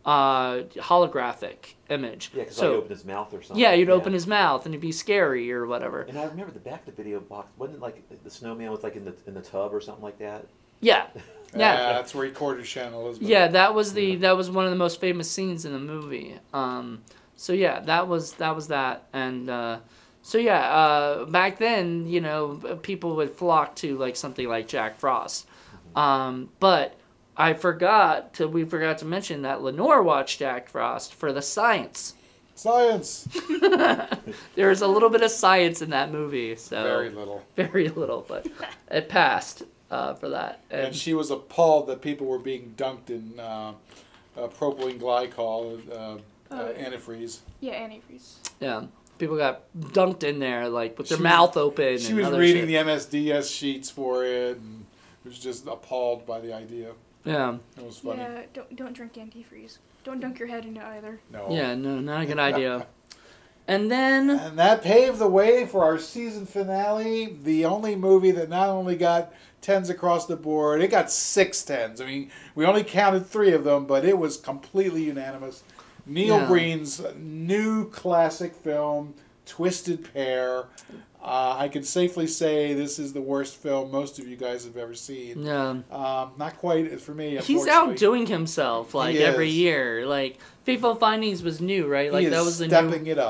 uh, holographic image. Yeah, because so he opened his mouth or something. yeah, you'd open his mouth and it'd be scary or whatever. And I remember the back of the video box wasn't it like the snowman was like in the in the tub or something like that. Yeah, yeah. Uh, that's where he courted Shannon Elizabeth. Yeah, that was the that was one of the most famous scenes in the movie. Um, so yeah, that was that was that, and uh, so yeah, uh, back then, you know, people would flock to like something like Jack Frost. Um, but I forgot to we forgot to mention that Lenore watched Jack Frost for the science. Science! There's a little bit of science in that movie, so Very little. very little, but it passed uh, for that. And she was appalled that people were being dunked in uh, uh, propylene glycol, uh, uh, Oh. antifreeze. Yeah, antifreeze. Yeah, people got dunked in there like with their She was- mouth open. She and was other reading shit. the M S D S sheets for it and was just appalled by the idea. Yeah, It was funny. Yeah, don't don't drink antifreeze. Don't dunk your head into either. No. yeah, no, not a good idea. And then And that paved the way for our season finale, the only movie that not only got tens across the board, it got six tens. I mean, we only counted three of them, but it was completely unanimous. Neil Yeah. Breen's new classic film, Twisted Pair. Uh, I can safely say this is the worst film most of you guys have ever seen. yeah, Um, not quite for me, he's unfortunately. outdoing himself like He every is. year. Like Fateful Findings was new, right? Like he that is was the stepping new it up.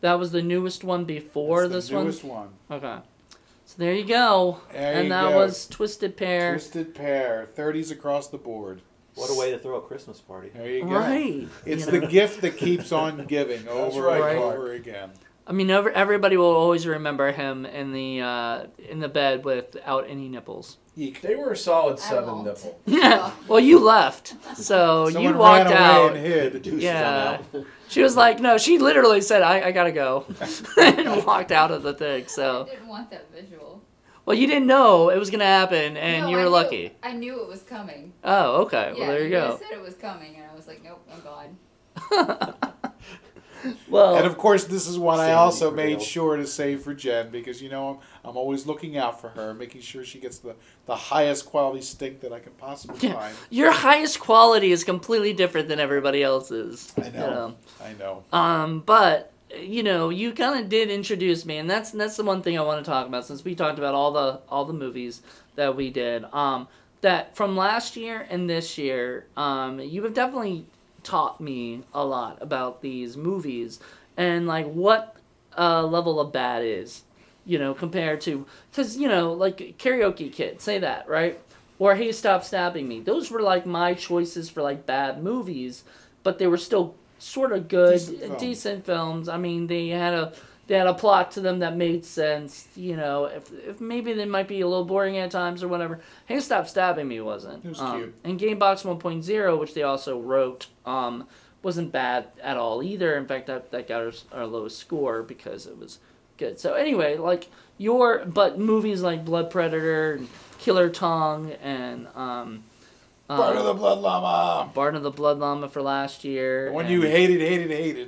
That was the newest one before That's this the one? newest one. Okay. So there you go. There and you that go. was Twisted Pair. Twisted Pair. thirties across the board. What a way to throw a Christmas party. There you go. Right. It's You the know? gift that keeps on giving over right, and Clark. over again. I mean, over, everybody will always remember him in the uh, in the bed without any nipples. Eek. They were a solid I seven won't. nipple. Yeah. Well, you left, so Someone you walked ran away out. and hid. Deuces, Yeah. I'm out. She was like, no, she literally said, I, I gotta go, and walked out of the thing. I So, didn't want that visual. well, you didn't know it was gonna happen, and No, you I were knew- lucky. I knew it was coming. Oh, okay. Yeah, Well, there you guys go. said it was coming, and I was like, nope, I'm gone. Well, And of course, this is one I Sanity also made prevailed. sure to save for Jen because you know I'm, I'm always looking out for her, making sure she gets the, the highest quality steak that I can possibly Yeah. find. your highest quality is completely different than everybody else's. I know. I know. Um, but you know, you kind of did introduce me, and that's that's the one thing I want to talk about since we talked about all the all the movies that we did. Um, that from last year and this year, um, you have definitely taught me a lot about these movies and like what uh, level of bad is, you know, compared to because you know like Karaoke Kid, say that right, or Hey Stop Stabbing Me. Those were like my choices for like bad movies, but they were still sort of good, Decent decent films. films. I mean, they had a they had a plot to them that made sense. You know, if if maybe they might be a little boring at times or whatever. Hey, Stop Stabbing Me wasn't. It was um, cute. And Gamebox one point oh, which they also wrote, um, wasn't bad at all either. In fact, that that got our, our lowest score because it was good. So anyway, like your but movies like Blood Predator, and Killer Tongue, and um, Part um, of the Blood Llama. Barn of the Blood Llama for last year. The one and you hated, hated, hated.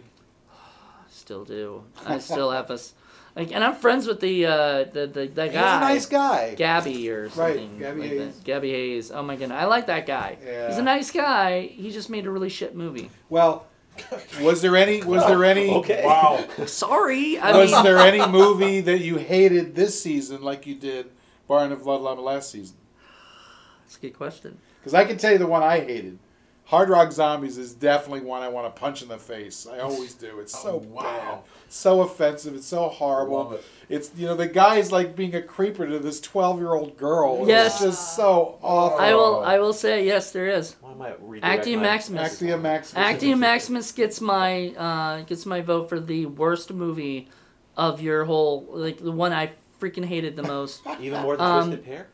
Still do. I still have us. Like, and I'm friends with the uh, the the that He's guy. a nice guy. Gabby or Right, something. Gabby like Hayes. That. Gabby Hayes. Oh my goodness, I like that guy. Yeah. He's a nice guy. He just made a really shit movie. Well, was there any? Was there any? Okay. Wow. Sorry, I Was mean, there any movie that you hated this season like you did Barn of Blood Llama last season? that's a good question. Because I can tell you the one I hated. Hard Rock Zombies is definitely one I want to punch in the face. I always do. It's so Oh, wow. bad, so offensive. It's so horrible. Love it. It's you know the guy's like being a creeper to this twelve-year-old girl. Yes. It's just so awful. I will. I will say yes. There is. Why am I redirect Actium my- Maximus. Actium Maximus. Actium Maximus gets my uh, gets my vote for the worst movie of your whole like the one I freaking hated the most. Even more than Um, Twisted Pair?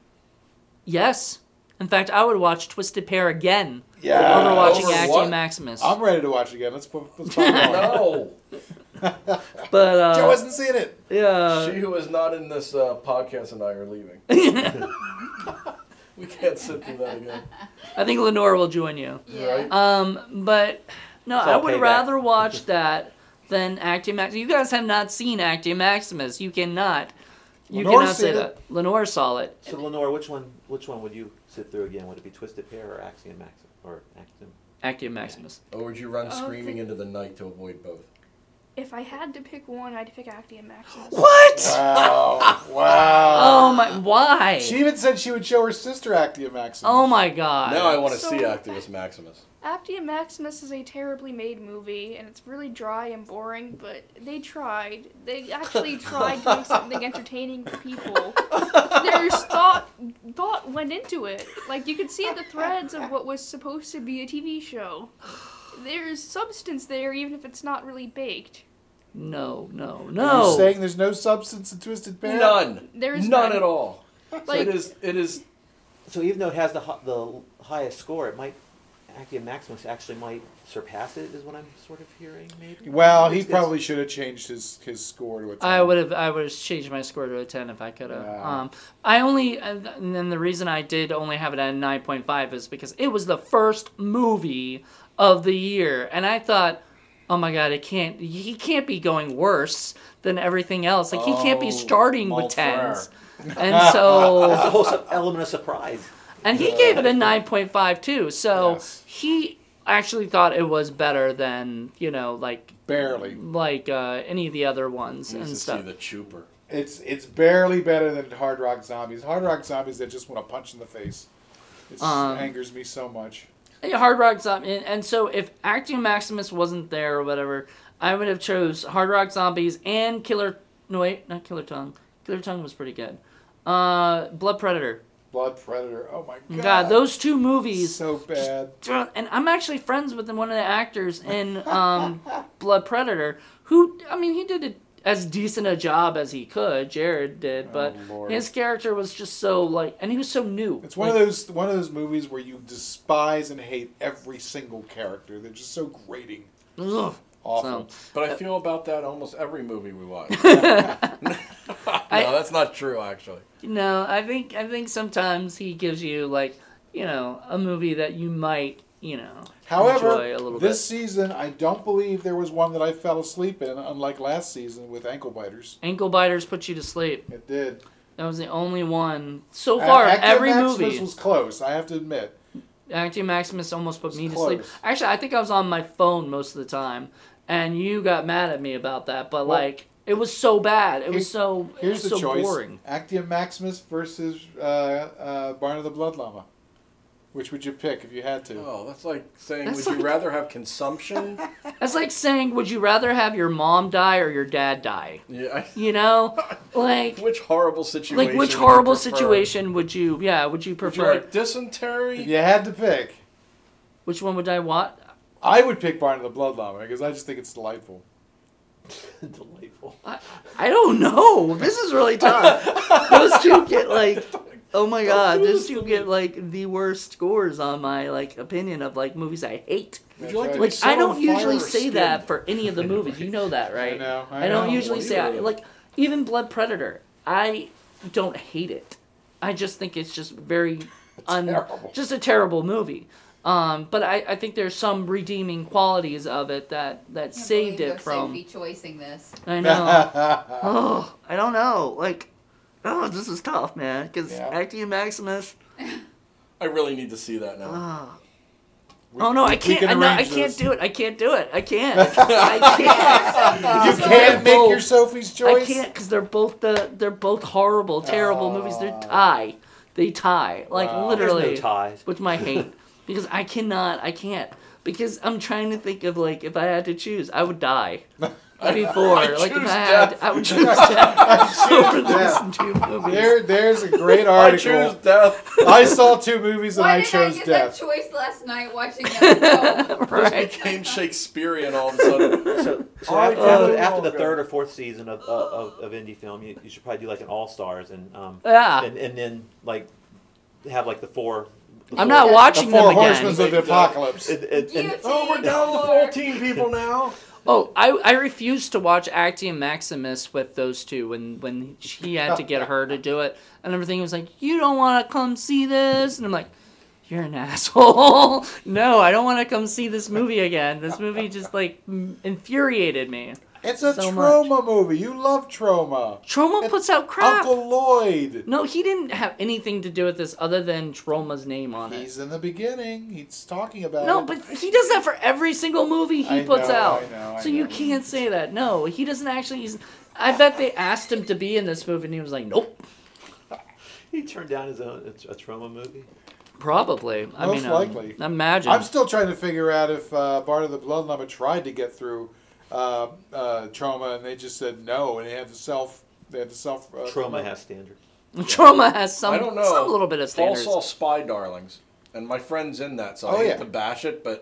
Yes. In fact, I would watch Twisted Pair again Yeah. over watching Over Actium what? Maximus. I'm ready to watch it again. Let's put. Let's put it on. No, But uh, Joe hasn't seen it. yeah. she who is not in this uh, podcast and I are leaving. We can't sit through that again. I think Lenore will join you. Yeah. Right? Um, but no, It's I all would payback. rather watch that than Actium Maximus. You guys have not seen Actium Maximus. You cannot. You Lenore's cannot say seen that. Lenore saw it. So Lenore, which one? Which one would you sit through again? Would it be Twisted Pair or Axiom Maxim or Actium? Actium Maximus. Or would you run Oh, screaming the- into the night to avoid both? If I had to pick one, I'd pick Actium Maximus. What? Wow. Wow. Oh my! Why? She even said she would show her sister Actium Maximus. Oh my God! Now I want to So- see Actimus Maximus. Actium Maximus is a terribly made movie, and it's really dry and boring, but they tried. They actually tried to make something entertaining for people. There's thought thought went into it. Like, you could see the threads of what was supposed to be a T V show. There's substance there, even if it's not really baked. No, no, You're no. saying there's no substance in Twisted Pair? None. There's None none. at all. Like, it is. It is. So even though it has the hi- the highest score, it might Actium Maximus actually might surpass it. Is what I'm sort of hearing, maybe. Well, he It's- it's- probably should have changed his, his score to a ten. I would have. I would have changed my score to a ten if I could have. Yeah. Um, I only, and then the reason I did only have it at a nine point five is because it was the first movie of the year, and I thought, oh my God, it can't. He can't be going worse than everything else. Like he can't be Oh, starting mon with frere. tens, and so. That's the whole su- element of surprise. And he gave it a nine point five too, so Yes. he actually thought it was better than, you know, like Barely. like uh, any of the other ones Needs and to stuff. see the Trooper. It's it's barely better than Hard Rock Zombies. Hard Rock Zombies that just want to punch in the face. It Um, angers me so much. Yeah, Hard Rock Zombie, and, and so if Actium Maximus wasn't there or whatever, I would have chose Hard Rock Zombies and Killer. No wait, not Killer Tongue. Killer Tongue was pretty good. Uh, Blood Predator. Blood Predator. Oh my god. God, those two movies. So bad. And I'm actually friends with one of the actors in um, Blood Predator, who, I mean, he did a, as decent a job as he could. Jared did, but Oh, Lord. his character was just so like, and he was so new. It's one Like, of those one of those movies where you despise and hate every single character. They're just so grating. ugh. Awful. So, But I feel about that almost every movie we watch. no, that's not true, actually. no, I think I think sometimes he gives you like, you know, a movie that you might, you know, However, enjoy a little this bit. season I don't believe there was one that I fell asleep in, unlike last season with Ankle Biters. Ankle Biters put you to sleep. It did. That was the only one so far. Actium every Maximus movie. was close, I have to admit. Actium Maximus almost put me to close. sleep. Actually, I think I was on my phone most of the time, and you got mad at me about that. But Well, like, it was so bad. It was here- so it Here's was the so choice: boring. Actium Maximus versus uh, uh, Barn of the Blood Llama. Which would you pick if you had to? Oh, that's like saying, That's would like- you rather have consumption? That's like saying, would you rather have your mom die or your dad die? yeah. I- You know, like, Which horrible situation? like which would you horrible prefer? situation would you? Yeah, would you Would you prefer? like dysentery? If you had to pick, Which one would I want? I would pick Barn of the Blood Llama because I just think it's delightful. Delightful. I, I don't know. This is really tough. Those two get like, oh my god, do those this two to me. get like the worst scores on my like opinion of like movies I hate. Would you like to be Like set I on don't fire usually or say skinned? that for any of the movies. You know that, right? I know. I, I don't know. usually What say do you I, do? like even Blood Predator. I don't hate it. I just think it's just very un, Terrible. just a terrible movie. Um, but I, I think there's some redeeming qualities of it that, that Can't saved believe it from. you're Sophie choicing this. I know. Oh, I don't know. Like, oh, this is tough, man. Because Yeah. Actium Maximus. I really need to see that now. Oh, We- oh no, we- I we can't. can I, no, I arrange can't this. do it. I can't do it. I can't. I You can't. can't make both. your Sophie's I choice. can't because they're both the they're both horrible, terrible movies. They Oh. tie. They tie. Like Wow. There's literally. no ties. With my hate. Because I cannot. I can't. Because I'm trying to think of like if I had to choose, I would die. Before, I like if choose I had, death. I would choose death over death. these two movies. There, there's a great I article. choose death. I saw two movies and Why I did chose I get death. that choice last night watching that film? This Right. became Shakespearean all of a sudden. So, so I after, know. after, after the Okay. third or fourth season of uh, of, of indie film, you, you should probably do like an all stars and um Yeah. and, and then like have like the four. The I'm four- not The watching Four them again. Horsemen of the Apocalypse. And, and, and, Guillotine Oh, we're down to or- fourteen people now. Oh, I, I refused to watch Actium Maximus with those two when, when she had to get her to do it. And everything was like, you don't want to come see this? And I'm like, you're an asshole. No, I don't want to come see this movie again. This movie just, like, m- infuriated me. It's a So trauma movie. You love trauma. Troma It's puts out crap. Uncle Lloyd. No, he didn't have anything to do with this other than Troma's name on it. He's in the beginning. He's talking about No, it. but he does that for every single movie he I puts know, out. I know, I so you know. can't say that. No, he doesn't actually. He's, I bet they asked him to be in this movie, and he was like, "Nope." he turned down his own a, a trauma movie. Probably. I Most mean, um, likely. imagine. I'm still trying to figure out if uh, Bart of the Blood Llama tried to get through uh, uh, trauma, and they just said no, and they had to self. They had to self. Uh, Trauma has standards. Trauma has some, I don't know. some little bit of Paul standards. saw Spy Darlings, and my friend's in that, so Oh, I hate yeah. to bash it, but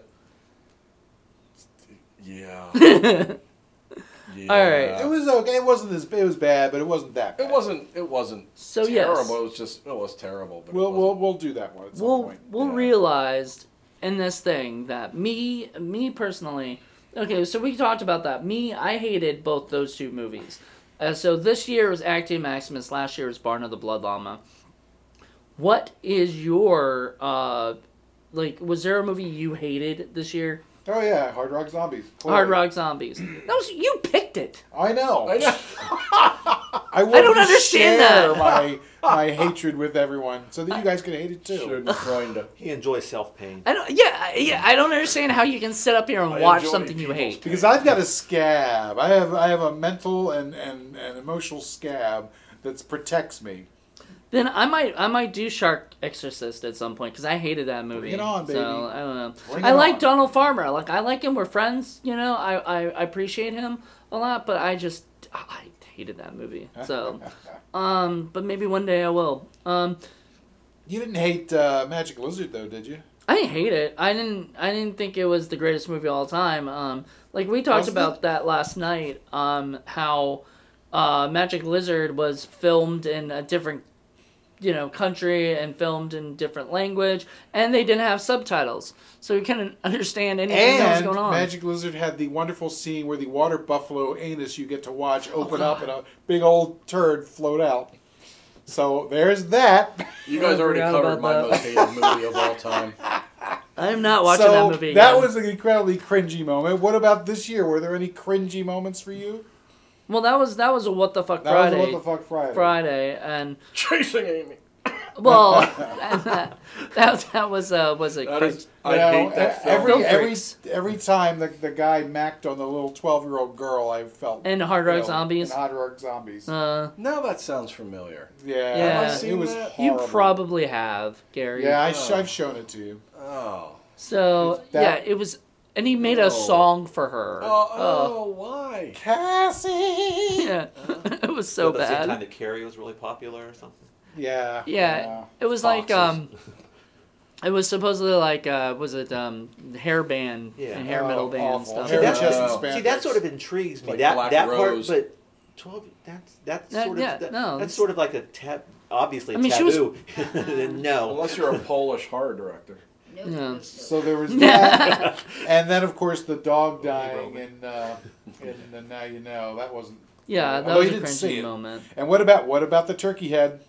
yeah. yeah. All right. It was okay. It wasn't as. It was bad, but it wasn't that. Bad. It wasn't. It wasn't So, yes. terrible. It was just. It was terrible. But We'll it we'll wasn't. we'll do that one at some we'll point. we'll Yeah. realize in this thing that me me personally. Okay, so we talked about that. Me, I hated both those two movies. Uh, so this year was Actium Maximus. Last year was Barn of the Blood Llama. What is your uh, like? Was there a movie you hated this year? Oh yeah, Hard Rock Zombies. Hard Clearly. Rock Zombies. That was you picked it. I know. I know. I, wanted don't to understand share that. my my hatred with everyone, so that you guys can hate it too. Shouldn't trying to. He enjoys self pain. I don't. Yeah, yeah. I don't understand how you can sit up here and I watch enjoy something you people's hate. Because I've got a scab. I have I have a mental and, and, and emotional scab that protects me. Then I might I might do Shark Exorcist at some point because I hated that movie. Bring it on, baby. So I don't know. Bring I it like on. Donald Farmer. Like I like him. We're friends. You know. I, I, I appreciate him a lot. But I just I hated that movie. So, um. But maybe one day I will. Um. You didn't hate uh, Magic Lizard though, did you? I didn't hate it. I didn't. I didn't think it was the greatest movie of all time. Um. Like we talked Wasn't about it? that last night. Um. How, uh, Magic Lizard was filmed in a different, you know, country and filmed in different language, and they didn't have subtitles, so you couldn't understand anything that was And going on. Magic Lizard had the wonderful scene where the water buffalo anus you get to watch Oh, open up and a big old turd float out. So there's that. You guys I already forgot covered about my that. most hated movie of all time. I am not watching so that movie. that again. was an incredibly cringy moment. What about this year? Were there any cringy moments for you? well, that was that was a what the fuck That Friday. was a What the Fuck Friday. Friday, and Chasing Amy. well, and that that, that was uh was a That cringe. is, You I know, hate that e- film. every Film every freaks. every time the the guy macked on the little twelve year old girl, I felt And Hard you Rock know, Zombies. in Hard Rock Zombies. Uh, Now that sounds familiar. yeah, Yeah. Have I it seen was that? you horrible. probably have, Gary. Yeah, I sh- Oh. I've shown it to you. Oh. So That- yeah, it was, and he made a Oh. song for her. Oh, Uh, oh why? Cassie. yeah, it was so At the same time bad. that Carrie was really popular or something. Yeah. Yeah, it was like Foxes. um, it was supposedly like uh, was it um, hair band Yeah. and hair Oh, metal band awful. stuff. Hairy that's- chest and Oh. spandex. See, that sort of intrigues me. Like that Black that Rose. part, but twelve. That's that's That- sort of yeah, that- no, that's it's- sort of like a tab. Obviously, a I mean, she was- taboo. no. Unless you're a Polish horror director. Nope, Yeah. nope, nope. So there was that, and then of course the dog dying in uh, in the Now You Know. That wasn't. Yeah, that Although was you a didn't see cringy it. moment. And what about what about the turkey head?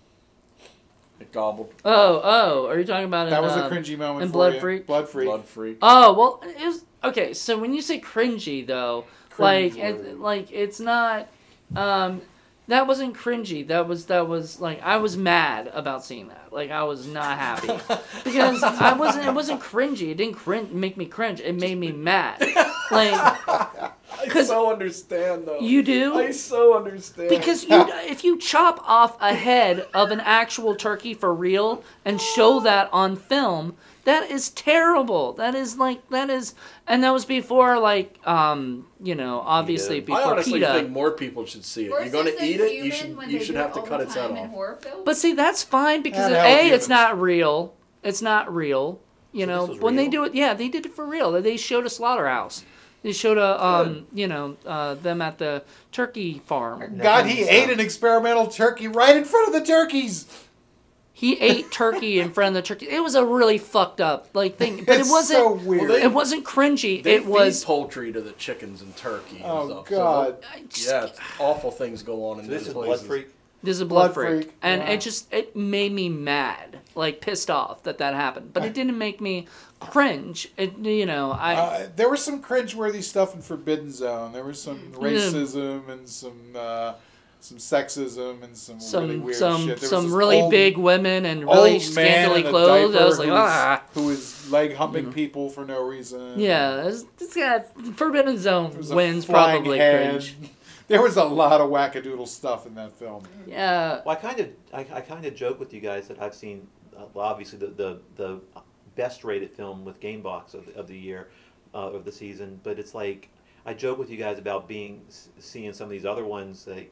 It gobbled. Oh, oh, are you talking about That in, was uh, a cringy moment. in for Blood you. Freak? Blood Freak. Blood freak. Oh well, it was okay. So when you say cringy, though, like Cringe-worthy. it, like it's not. Um, that wasn't cringy. That was that was like I was mad about seeing that. Like I was not happy because I wasn't. It wasn't cringy. It didn't cringe, make me cringe. It made me mad. Like I 'Cause so understand though. you do. I so understand. Because you, if you chop off a head of an actual turkey for real and show that on film, that is terrible. That is like that is, and that was before like um you know obviously PETA. I before honestly PETA. think more people should see it. Worse You're gonna is the eat it, you human should when you they should do have it to all cut the its head time in off. horror films. But see, that's fine because Yeah, a hell, it's humans. not real. It's not real. You So know this was when they real? do it, yeah, they did it for real. They showed a slaughterhouse. They showed a um you know uh, them at the turkey farm. God, he ate an experimental turkey right in front of the turkeys. He ate turkey in front of the turkey. It was a really fucked up like thing, but It's it wasn't. so weird. Well, they- It wasn't cringy. They It was. feed poultry to the chickens and turkey and Oh, stuff. God. So I the- just- yeah, it's awful things go on in So this these is Blood places. Freak. This is a blood, Blood freak, Freak, and yeah. it just it made me mad, like pissed off that that happened. But it didn't make me cringe. It you know I Uh, there was some cringeworthy stuff in Forbidden Zone. There was some racism and some uh, some sexism and some, really some weird some shit. There was some this really old- big women and old really man scantily in a clothed. I diaper was like who was- ah who was leg humping people for no reason. yeah. It's, it's got Forbidden Zone There was a wins flying probably head. cringe. There was a lot of wackadoodle stuff in that film. Yeah. Well, I kind of, I, I kind of joke with you guys that I've seen, uh, well, obviously the, the the best rated film with Gamebox of the, of the year, uh, of the season. But it's like I joke with you guys about being seeing some of these other ones. Like,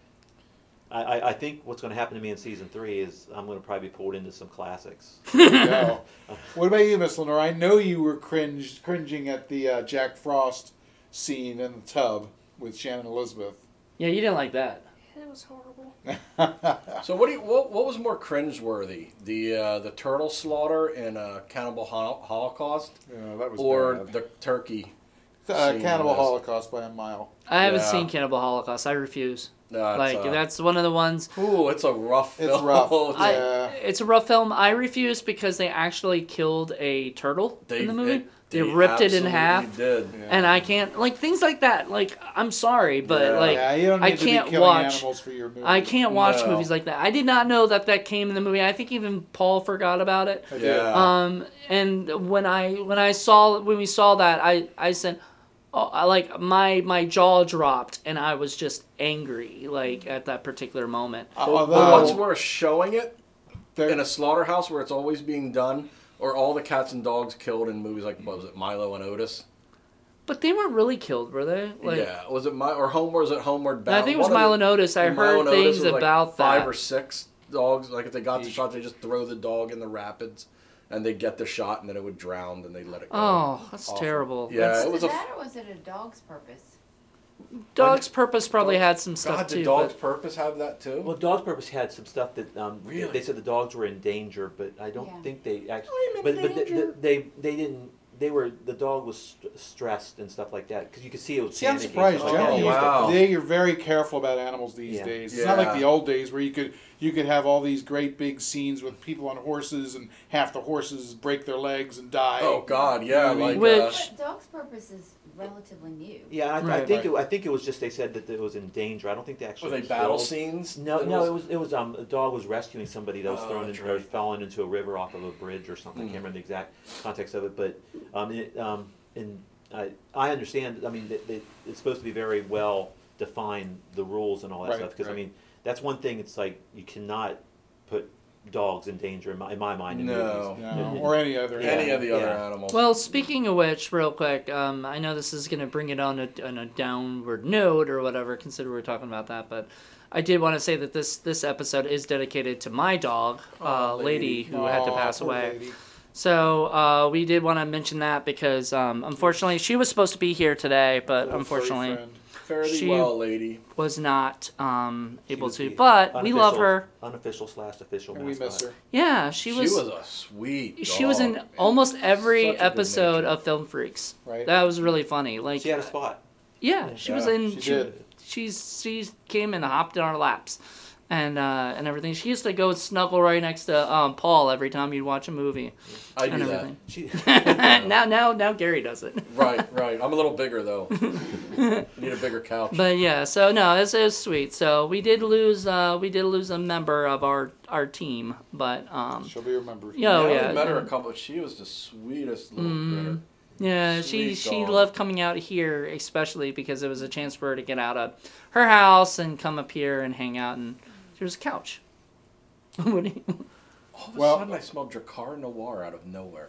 I, I, I think what's going to happen to me in season three is I'm going to probably be pulled into some classics. No. What about you, Miss Lenore? I know you were cringed, cringing at the uh, Jack Frost scene in the tub with Shannon Elizabeth. Yeah, you didn't like that. That was horrible. So what do you, what, what was more cringeworthy, the uh, the turtle slaughter in uh, Cannibal Hol- Holocaust, Yeah, that was or bad. the turkey? uh, scene Cannibal in this? Holocaust by a mile. I haven't Yeah. seen Cannibal Holocaust. I refuse. No, it's, Like uh, that's one of the ones. Ooh, it's a rough It's film. rough. I, Yeah. It's a rough film. I refuse because they actually killed a turtle They, in the movie. it- they, ripped it in absolutely half, Did. Yeah. and I can't like things like that. Like I'm sorry, but Yeah. like yeah, you don't need I to can't be killing watch- animals for your movie. I can't watch No. movies like that. I did not know that that came in the movie. I think even Paul forgot about it. I did. Yeah. Um, and when I when I saw when we saw that, I I said, oh, I, like my my jaw dropped and I was just angry like at that particular moment. Uh, But although what's worse, showing it there- in a slaughterhouse where it's always being done, or all the cats and dogs killed in movies like, what was it, Milo and Otis? But they weren't really killed, were they? Like, yeah, was it my or home? Was it Homeward Bound? I think it was One of Milo the- and Otis. I Milo heard and Otis things was like about five that. or six dogs. Like if they got the Eesh. shot, they just throw the dog in the rapids, and they get the shot, and then it would drown, and they let it go. Oh, that's Awful. terrible. Yeah, That's- it was was a that or was it a dog's purpose? Dog's Purpose probably had some stuff God, too. did Dog's but- Purpose have that too? Well, Dog's Purpose had some stuff that um, Really? they said the dogs were in danger, but I don't Yeah. think they actually. I'm in But but they, danger. they they didn't. They were the dog was st- stressed and stuff like that because you could see it was. See, I'm panicking, surprised. stuff like Oh, Generally, that. wow. they are very careful about animals these Yeah. days. It's not like Yeah. the old days where you could you could have all these great big scenes with people on horses and half the horses break their legs and die. Oh God, yeah, You know what I like mean? uh, Which- But dog's purpose is relatively new. Yeah, I, I Right. think Right. it, I think it was just they said that it was in danger. I don't think they actually were they killed. battle scenes? No, That no, it was it was um a dog was rescuing somebody that was Oh, thrown that's into or right. fallen into a river off of a bridge or something. I Mm. can't remember the exact context of it, but um it, um and I I understand. I mean, that that it's supposed to be very well defined the rules and all that Right, stuff because right. I mean that's one thing. It's like you cannot put dogs in danger in my, in my mind. In No. movies. No, or any other. Yeah. Any of the other Yeah. animals. Well, speaking of which, real quick, um, I know this is going to bring it on a, on a downward note or whatever, consider we're talking about that, but I did want to say that this, this episode is dedicated to my dog, uh, Aw, lady. lady. who had to Aw, pass poor away. lady. So uh, we did want to mention that because um, unfortunately she was supposed to be here today, but Little furry unfortunately friend. Fare thee she- well, lady. was not um, able was to. the But we love Unofficial- her. Unofficial slash official. And we mascot. miss her. Yeah, she She was. was, a sweet. She was in dog. almost every Such a good episode nature. of Film Freaks. Right. That was really funny. Like She had a spot. Yeah, she was Yeah, in. she She, did. she's she came and hopped in our laps, and uh, and everything. She used to go snuggle right next to um, Paul every time you'd watch a movie I and do that. everything. She now now now Gary does it. Right, right. I'm a little bigger though. Need a bigger couch. But yeah, so no, it's, it's sweet. So we did lose uh, we did lose a member of our our team, but um, She'll be remembered. Yeah, oh, I yeah, only met her a and- couple. She was the sweetest little Mhm. critter. yeah, she Sweet she dog. loved coming out here, especially because it was a chance for her to get out of her house and come up here and hang out. And there was a couch. What do you? All of a Well- sudden, I smelled Dracar Noir out of nowhere.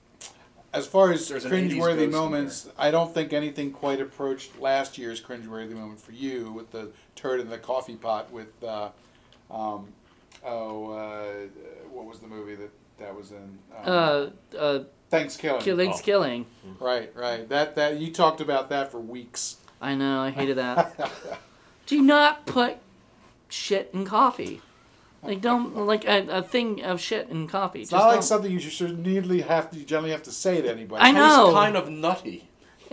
As far as There's an eighties ghost cringeworthy in moments, I don't think anything quite approached last year's cringeworthy moment for you with the turd in the coffee pot with, uh, um, oh, uh, what was the movie that that was in? Um, Uh, uh, Thanksgiving. Killing's Oh. killing. Right, right. That that you talked about that for weeks. I know, I hated that. Do not put shit in coffee. Like, don't, like, a, a thing of shit in coffee. It's Just not like don't. something you should needly have to you generally have to say to anybody. I know. Tastes kind of nutty.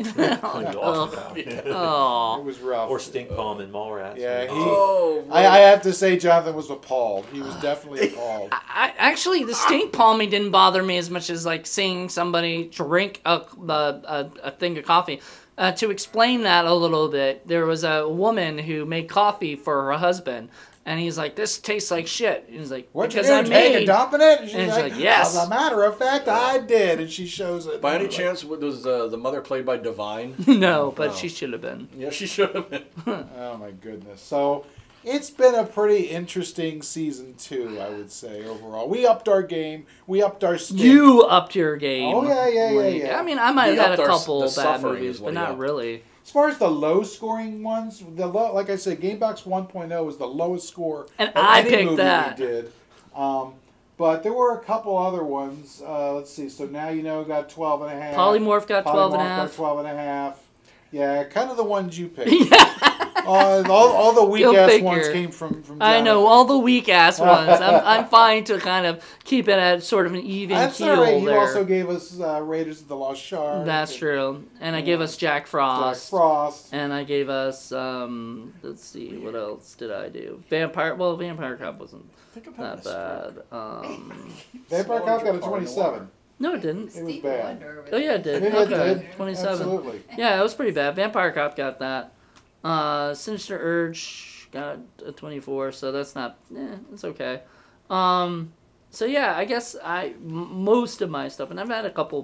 Oh, It oh. was rough. or stink palm and Mallrats. Yeah, he- Oh, I, I have to say, Jonathan was appalled. He was definitely appalled. I, actually, the stink palming didn't bother me as much as, like, seeing somebody drink a, a, a, a thing of coffee. Uh, to explain that a little bit, there was a woman who made coffee for her husband. And he's like, this tastes like shit. And he's like, What you because do? I Take a made... dump in it? And she's And like, it's like, yes. As a matter of fact, I did. And she shows it. By any Like, chance, was uh, the mother played by Divine? No, but No. she should have been. Yeah, she should have been. Oh my goodness. So it's been a pretty interesting season two, I would say overall. We upped our game. We upped our stink. You upped your game. Oh, yeah, yeah, yeah, Like, yeah. I mean, I might He have had upped a our- couple the bad suffering movies, is what but he not upped. really. As far as the low scoring ones, the low, like I said, Gamebox one point oh was the lowest score And of I any picked movie that. we did. Um, but there were a couple other ones. Uh, let's see. So now you know got twelve and a half. Polymorph got twelve and a Polymorph got half. twelve and a half. Yeah, kind of the ones you picked. Yeah, uh, all, all the weak Go ass figure. ones came from from. I know, Jonathan. all the weak ass ones. I'm, I'm fine to kind of keep it at sort of an even That's keel all right. You there. also gave us uh, Raiders of the Lost Shark. That's and true. And I Yeah. gave us Jack Jack Frost. Frost. And I gave us, um, let's see, what else did I do? Vampire, well, Vampire Cop wasn't Think of having that a stroke. bad. Um, Vampire Cop got a twenty-seven. no, it didn't. It was Stevie bad. Wonder over Oh, yeah, it there. did. I mean, it Okay, did. twenty-seven. Absolutely. Yeah, it was pretty bad. Vampire Cop got that. Uh, Sinister Urge got a twenty-four, so that's not, eh, it's okay. Um, so yeah, I guess I, m- most of my stuff, and I've had a couple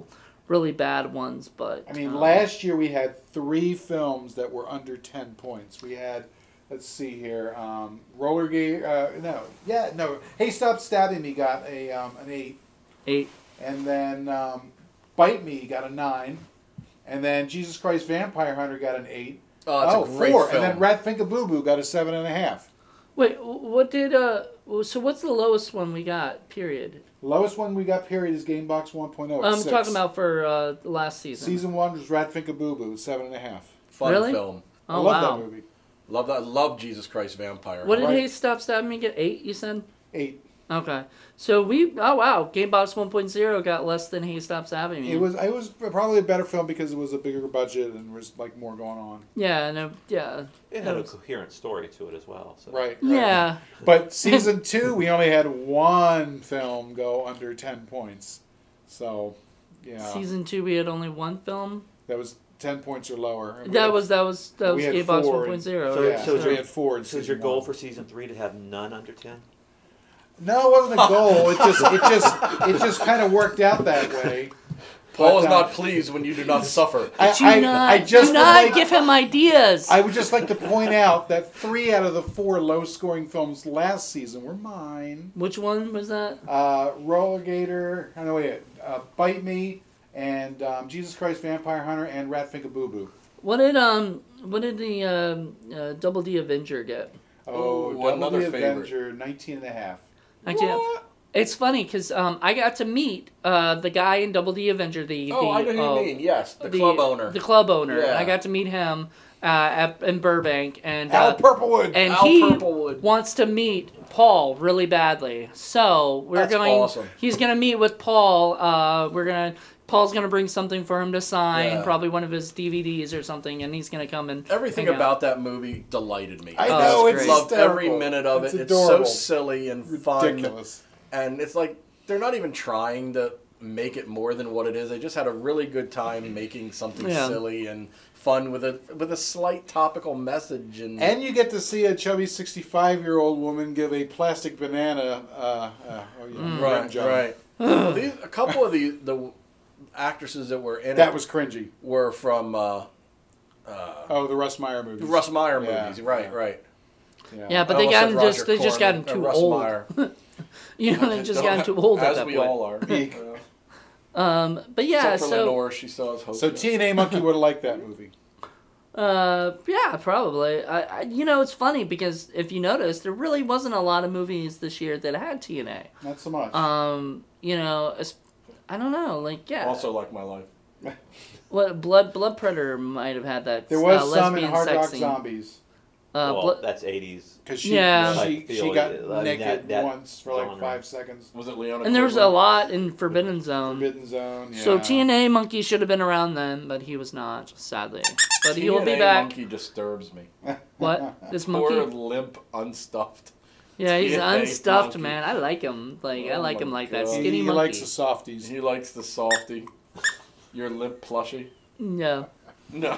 really bad ones, but I mean, um, last year we had three films that were under ten points. We had, let's see here, um, Roller Gate. Uh, no, yeah, no. Hey, Stop Stabbing Me got a um, an eight, eight. and then um, Bite Me got a nine, and then Jesus Christ Vampire Hunter got an eight. Oh, it's oh, a great four, film. and then Rat Finka Boo Boo got a seven and a half. Wait, what did uh? So what's the lowest one we got? Period. Lowest one we got period is Gamebox one point oh. I'm six. talking about for uh, last season. Season one was Rat Finka Boo Boo, seven and a half. Fun Really? film. Oh I love wow. that movie. Love that. Love Jesus Christ Vampire. What did Right. Hey Stop Stabbing Me get? Eight, you said? Eight. Okay. So we, oh wow, Gamebox one point oh got less than Hey Stop Stabbing Me. It was it was probably a better film because it was a bigger budget and there was like more going on. Yeah, no, yeah. It that had a was- coherent story to it as well. So. Right. right. Yeah. But season two, we only had one film go under ten points. So, yeah, Season two, we had only one film. that was ten points or lower. And we That had- was that was that we was had Gamebox four one point oh. So- yeah, so so, is we your- had four. In So is season your goal one. for season three to have none under ten? No, it wasn't a goal. It just it just it just kind of worked out that way. Paul But, is uh, not pleased when you do not suffer. I, Do I, not, I just do would not like- give him ideas. I would just like to point out that three out of the four low-scoring films last season were mine. Which one was that? Uh, Rollergator, I know wait, uh, Bite Me, and um, Jesus Christ Vampire Hunter, and Rat Finka Boo Boo. What did um what did the um, uh, Double D Avenger get? Oh, Ooh, Double another the favorite. Avenger, nineteen and a half. Actually, it's funny because um I got to meet uh the guy in Double D Avenger, the Oh, the, I know who uh, you mean. Yes, the, club owner. the club owner. Yeah. I got to meet him uh, at in Burbank, and Al uh, Purplewood. and Al he Purplewood. wants to meet Paul really badly. So we're That's going. awesome. He's gonna meet with Paul. Uh, we're gonna. Paul's gonna bring something for him to sign, Yeah. probably one of his D V Ds or something, and he's gonna come and Everything hang out. about that movie delighted me. I Oh, know, it's it's great. Loved every hysterical. minute of It's it. adorable. It's so silly and fun. Ridiculous. And it's like they're not even trying to make it more than what it is. They just had a really good time making something Yeah. silly and fun with a with a slight topical message. And, And you get to see a chubby sixty-five-year-old woman give a plastic banana uh, uh, oh, yeah, rim right, job. right. Well, these, a couple of the the actresses that were in That it was cringy. were from uh, Oh, the Russ Meyer movies. the Russ Meyer Yeah, movies. Right, yeah. right. Yeah. Yeah, but I they almost got said just Roger they just gotten Corman, too uh, Russ old. Meyer. You know, they just gotten too old at As that we point. all are. Eek. Uh, Um, but yeah, except for so Lenore, she still has hope. So T N A Monkey would have liked that movie. uh, yeah, probably. I, I, you know, it's funny because if you notice, there really wasn't a lot of movies this year that had T N A. Not so much. Um, you know, es- I don't know, like yeah. Also like my life. What Blood Blood Predator might have had that. there was uh, some in lesbian Hard sex Rock scene. Zombies. Uh, well, Blood- that's eighties. Because she, Yeah. she, I she feel got it. I mean, naked that- that once for like genre. five seconds. Was it Leona? and there was a Cleveland? lot in Forbidden Zone. Forbidden Zone. Yeah. So T N A Monkey should have been around then, but he was not, sadly. But he will be T N A back. Monkey disturbs me. What? This Poor monkey? limp, unstuffed. Yeah, he's T N A unstuffed, monkey. man. I like him. Like I Oh like him my like that God. He, skinny he monkey. likes the softies. He likes the softy. Your limp plushie. Yeah. No.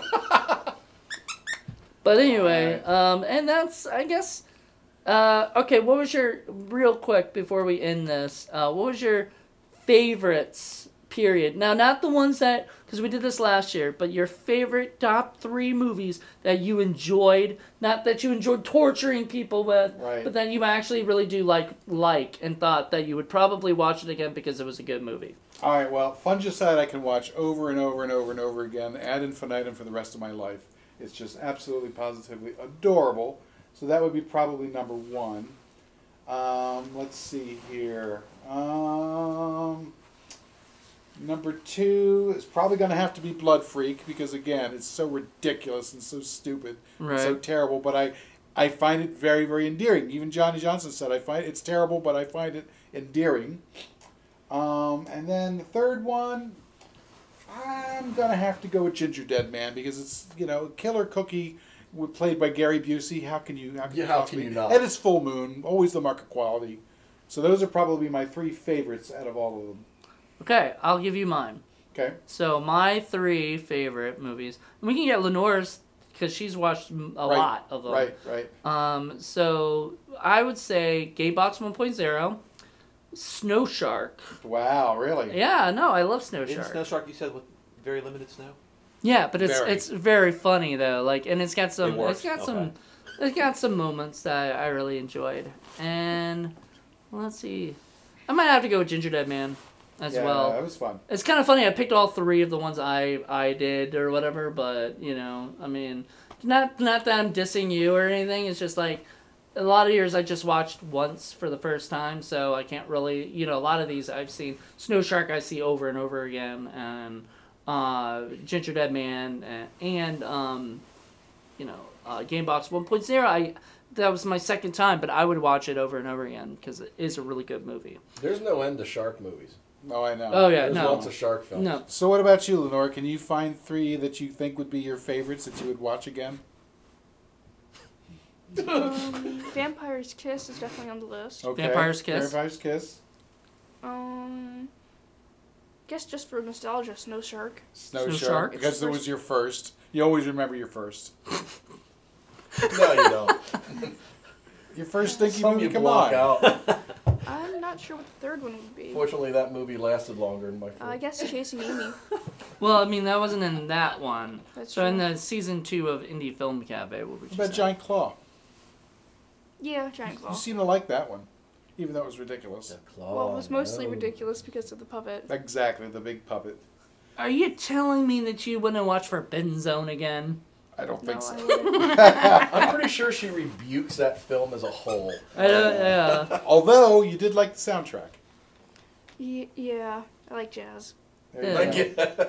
But anyway, um, and that's I guess. Uh, okay, what was your real quick before we end this? Uh, what was your favorites? Period. Now, not the ones that because we did this last year, but your favorite top three movies that you enjoyed. Not that you enjoyed torturing people with, Right. but that you actually really do like like and thought that you would probably watch it again because it was a good movie. All right, well, Fungicide I can watch over and over and over and over again ad infinitum for the rest of my life. It's just absolutely positively adorable. So that would be probably number one. Um, let's see here. Um, number two is probably going to have to be Blood Freak because, again, it's so ridiculous and so stupid and so Right. terrible. But I, I find it very, very endearing. Even Johnny Johnson said, I find it's terrible, but I find it endearing. Um, and then the third one, I'm going to have to go with Ginger Dead Man because it's, you know, Killer Cookie w- played by Gary Busey. How can you, how can Yeah, you how possibly- can you not? And it's Full Moon, always the mark of quality. So those are probably my three favorites out of all of them. Okay, I'll give you mine. Okay? So my three favorite movies. We can get Lenore's because she's watched m- a Right, lot of them. Right, right. Um, so I would say Gamebox one point oh. Snow Shark. Wow, really? Yeah, no, I love Snow Isn't Shark. Snow Shark, you said, with very limited snow? Yeah, but it's Very. it's very funny though. Like, and it's got some It works, it's got some okay. it's got some moments that I really enjoyed. And well, let's see, I might have to go with Ginger Dead Man as yeah, well. that was fun. It's kind of funny. I picked all three of the ones I I did or whatever, but you know, I mean, not not that I'm dissing you or anything. It's just like a lot of yours I just watched once for the first time, so I can't really, you know, a lot of these I've seen. Snow Shark I see over and over again, and uh, Ginger Dead Man, and, and um, you know, uh, Gamebox one point oh. I that was my second time, but I would watch it over and over again because it is a really good movie. There's no end to shark movies. Oh, I know. Oh yeah, There's no, lots of shark films. no. So what about you, Lenore? Can you find three that you think would be your favorites that you would watch again? Um, Vampire's Kiss is definitely on the list. Okay. Vampire's Kiss. Vampire's Kiss. Um, guess just for nostalgia, Snow Shark. Snow, Snow Shark. Shark. Because it was your first. You always remember your first. No, you don't. Your first stinky Some movie, you come block on. out. I'm not sure what the third one would be. Fortunately, that movie lasted longer than my Uh, first. I guess Chasing Amy. Well, I mean that wasn't in that one. That's So in true. the season two of Indie Film Cafe, what would What you about say? Giant Claw? Yeah, Giant Claw. You seem to like that one, even though it was ridiculous. Well, it was mostly no. ridiculous because of the puppet. Exactly, the big puppet. Are you telling me that you wouldn't watch Forbidden Zone again? I don't No, think so. I wouldn't. I'm pretty sure she rebukes that film as a whole. I don't, yeah. Although you did like the soundtrack. Ye- yeah, I like jazz. There you Yeah. go. Like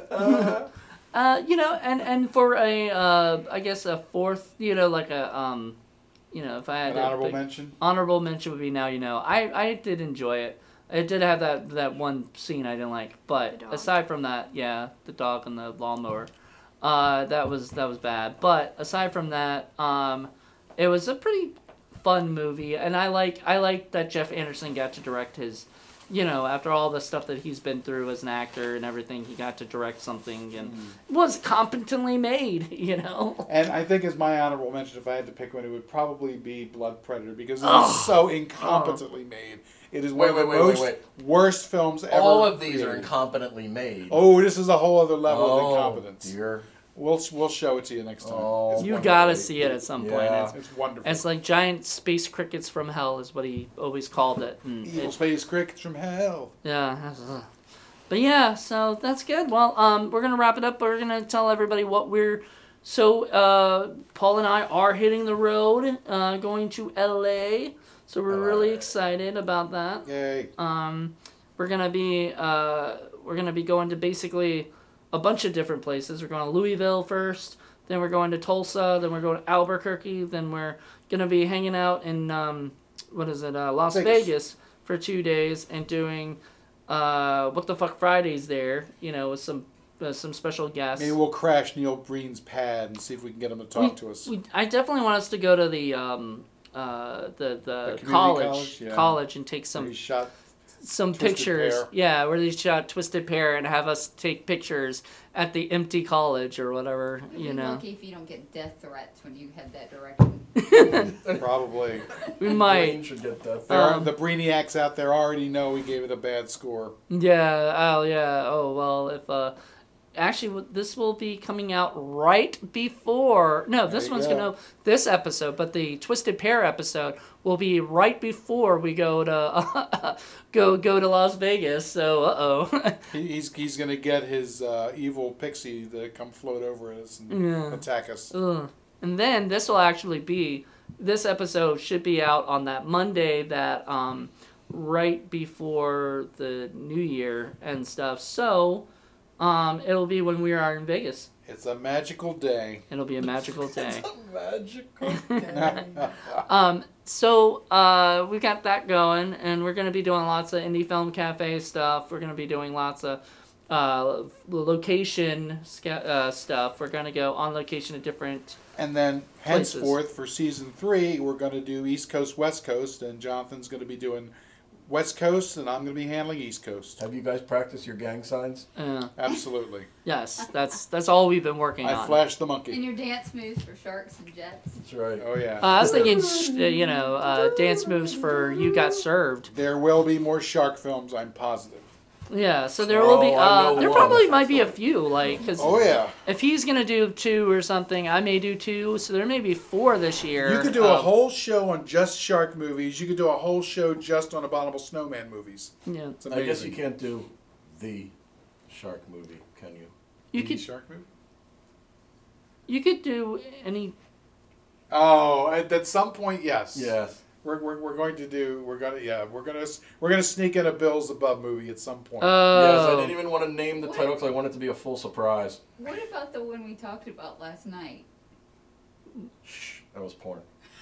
it. Uh, you know, and and for a uh, I guess a fourth, you know, like a um, you know, if I had An to honorable pick- mention. honorable mention would be Now You Know. I I did enjoy it. It did have that that one scene I didn't like, but The dog. aside from that, yeah, the dog and the lawnmower, uh, that was that was bad. But aside from that, um, it was a pretty fun movie, and I like I like that Jeff Anderson got to direct his, you know, after all the stuff that he's been through as an actor and everything, he got to direct something and Mm-hmm. was competently made, you know. And I think as my honorable mention, if I had to pick one, it would probably be Blood Predator because it Ugh. is so incompetently made. It is Wait, one of wait, the wait, most wait, worst films ever. All of these are created. incompetently made. Oh, this is a whole other level Oh, of incompetence. dear. We'll we'll show it to you next time. Oh, it's You wonderful. gotta see it at some point. Yeah. It's, It's wonderful. it's like giant space crickets from hell is what he always called it. And Evil it- space crickets from hell. Yeah. But yeah, so that's good. Well, um, we're gonna wrap it up. We're gonna tell everybody what we're. So uh, Paul and I are hitting the road, uh, going to L A. So we're really excited about that. Yay! Um, we're gonna be uh, we're gonna be going to basically a bunch of different places. We're going to Louisville first, then we're going to Tulsa, then we're going to Albuquerque, then we're gonna be hanging out in um, what is it, uh, Las Vegas. Vegas for two days and doing uh, What the Fuck Fridays there. You know, with some uh, some special guests. Maybe we'll crash Neil Breen's pad and see if we can get him to talk we, to us. We, I definitely want us to go to the um, uh, the the, community college college? Yeah. college and take some He shot. some Twisted pictures. Pair. Yeah, where they shot Twisted Pair and have us take pictures at the empty college or whatever, You'd you be know. lucky if you don't get death threats when you head that direction. Probably. We Breen might. should get that. There are, Um, the Brainiacs out there already know we gave it a bad score. Yeah, oh yeah. Oh, well, if uh actually w- this will be coming out right before. No, this There you one's go. going to this episode, but the Twisted Pair episode will be right before we go to go go to Las Vegas. So, uh-oh. He, he's he's gonna get his uh, evil pixie to come float over us and Yeah. attack us. Ugh. And then this will actually be, this episode should be out on that Monday that, um, right before the New Year and stuff. So, um, it'll be when we are in Vegas. It's a magical day. It'll be a magical day. Magical day. Um, so, uh, we got that going, and we're gonna be doing lots of Indie Film Cafe stuff. We're gonna be doing lots of, uh, location sca- uh, stuff. We're gonna go on location at different. And then Places. henceforth for season three, we're going to do East Coast, West Coast, and Jonathan's going to be doing West Coast, and I'm going to be handling East Coast. Have you guys practiced your gang signs? Yeah. Absolutely. Yes, that's that's all we've been working I on. flashed the And monkey. your dance moves for sharks and jets. That's right. Oh, yeah. Uh, I was thinking, sh- uh, you know, uh, dance moves for You Got Served. There will be more shark films, I'm positive. Yeah, so there will be. Oh, I Uh, know there one. probably might be a few, like, because Oh, yeah. if he's gonna do two or something, I may do two. So there may be four this year. You could do a Um, whole show on just shark movies. You could do a whole show just on Abominable Snowman movies. Yeah, It's amazing. I guess you can't do the shark movie, can you? you The could shark movie? you could do any. Oh, at, at some point, yes. Yes. We're, we're, we're going to do. We're gonna yeah. We're gonna we're gonna sneak in a Bills Above movie at some point. Oh, Yes, I didn't even want to name the What? title because I want it to be a full surprise. What about the one we talked about last night? Shh, that was porn.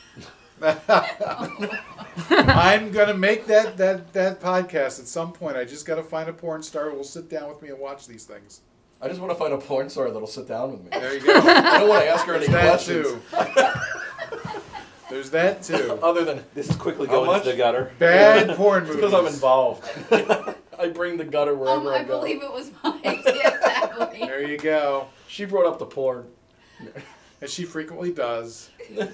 I'm gonna make that, that that podcast at some point. I just gotta find a porn star who will sit down with me and watch these things. I just want to find a porn star that'll sit down with me. There you go. I don't want to ask her any There's that questions. too. There's that too. Other than This is quickly How going much? into the gutter. Bad porn movies. because I'm involved. I bring the gutter wherever Um, I I go. believe it was my idea, exactly. There you go. She brought up the porn. As she frequently does. No